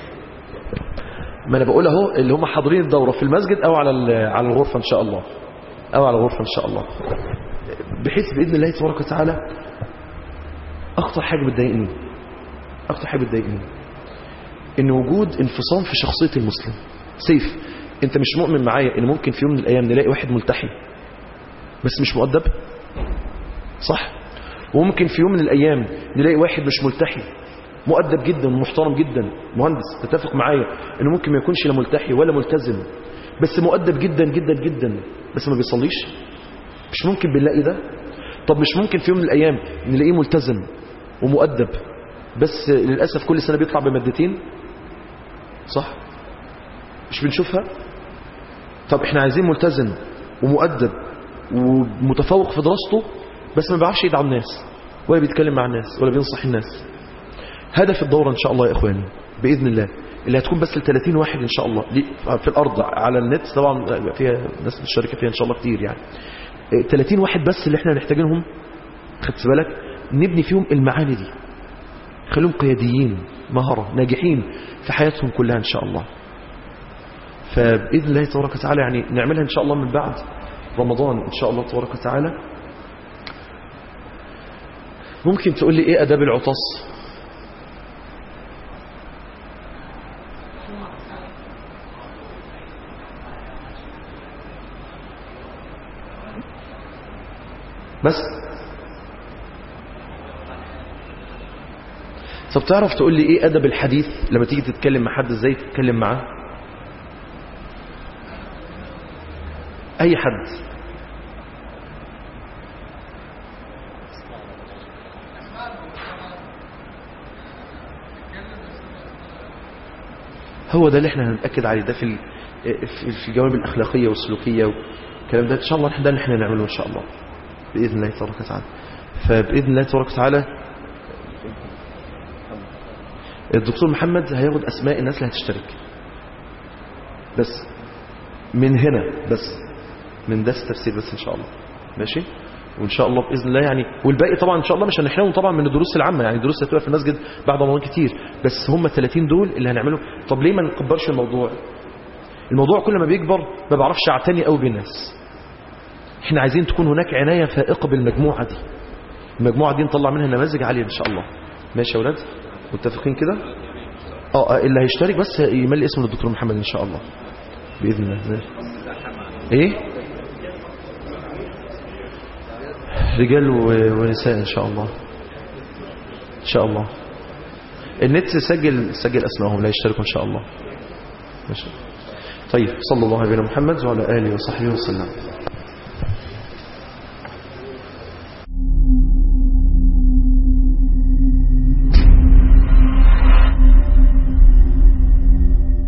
ما انا بقول اهو، اللي هم حاضرين الدوره في المسجد او على على الغرفه ان شاء الله، او على الغرفه ان شاء الله، بحيث باذن الله تبارك وتعالى. اكتر حاجه بتضايقني اكتر حاجه بتضايقني ان وجود انفصام في شخصيه المسلم. سيف، انت مش مؤمن معايا ان ممكن في يوم من الايام نلاقي واحد ملتحي بس مش مؤدب؟ صح. وممكن في يوم من الايام نلاقي واحد مش ملتحي مؤدب جدا ومحترم جدا، مهندس، تتفق معايا انه ممكن ما يكونش لا ملتحي ولا ملتزم بس مؤدب جدا جدا جدا بس ما بيصليش؟ مش ممكن بنلاقي ده؟ طب مش ممكن في يوم من الايام نلاقيه ملتزم ومؤدب بس للاسف كل سنه بيطلع بمادتين؟ صح، مش بنشوفها؟ طب احنا عايزين ملتزم ومؤدب ومتفوق في دراسته بس ما بيعرفش يدعو الناس ولا بيتكلم مع الناس ولا بينصح الناس. هدف الدورة ان شاء الله يا اخواني باذن الله اللي هتكون بس ل ثلاثين واحد ان شاء الله في الارض على النت، طبعا فيها ناس مشاركه فيها ان شاء الله كتير، يعني ثلاثين واحد بس اللي احنا هنحتاجينهم، خدت بالك، نبني فيهم المعاني دي، خليهم قياديين مهارة ناجحين في حياتهم كلها ان شاء الله. فباذن الله تبارك وتعالى يعني نعملها ان شاء الله من بعد رمضان ان شاء الله تبارك وتعالى. ممكن تقول لي ايه اداب العطاس؟ بس طب تعرف تقول لي ايه ادب الحديث لما تيجي تتكلم مع حد ازاي تتكلم معاه؟ اي حد. هو ده اللي احنا هنتاكد عليه، ده في في الجوانب الاخلاقيه والسلوكيه والكلام ده ان شاء الله، احنا ده اللي احنا نعمله ان شاء الله باذن الله تبارك وتعالى. فباذن الله تبارك وتعالى الدكتور محمد هياخد اسماء الناس اللي هتشترك بس من هنا، بس من درس التفسير بس ان شاء الله. ماشي. وإن شاء الله بإذن الله يعني. والباقي طبعا إن شاء الله مش هنحرمهم طبعا من الدروس العامة، يعني الدروس هتبقى في المسجد بعد رمضان كتير، بس هم الثلاثين دول اللي هنعمله. طب ليه ما نكبرش الموضوع؟ الموضوع كل ما بيكبر ما بعرفش اعتني قوي بالناس. احنا عايزين تكون هناك عناية فائقة بالمجموعة دي، المجموعة دي نطلع منها نماذج عالية إن شاء الله. ماشي يا ولاد، متفقين كده؟ اه اللي هيشترك بس يملي اسمه للدكتور محمد إن شاء الله بإذن الله. ايه رجال ونساء إن شاء الله، إن شاء الله. النت سجل سجل أسمائهم لا يشتركوا إن شاء الله. ماشي طيب، صلى الله عليه محمد وعلى آله وصحبه وسلم.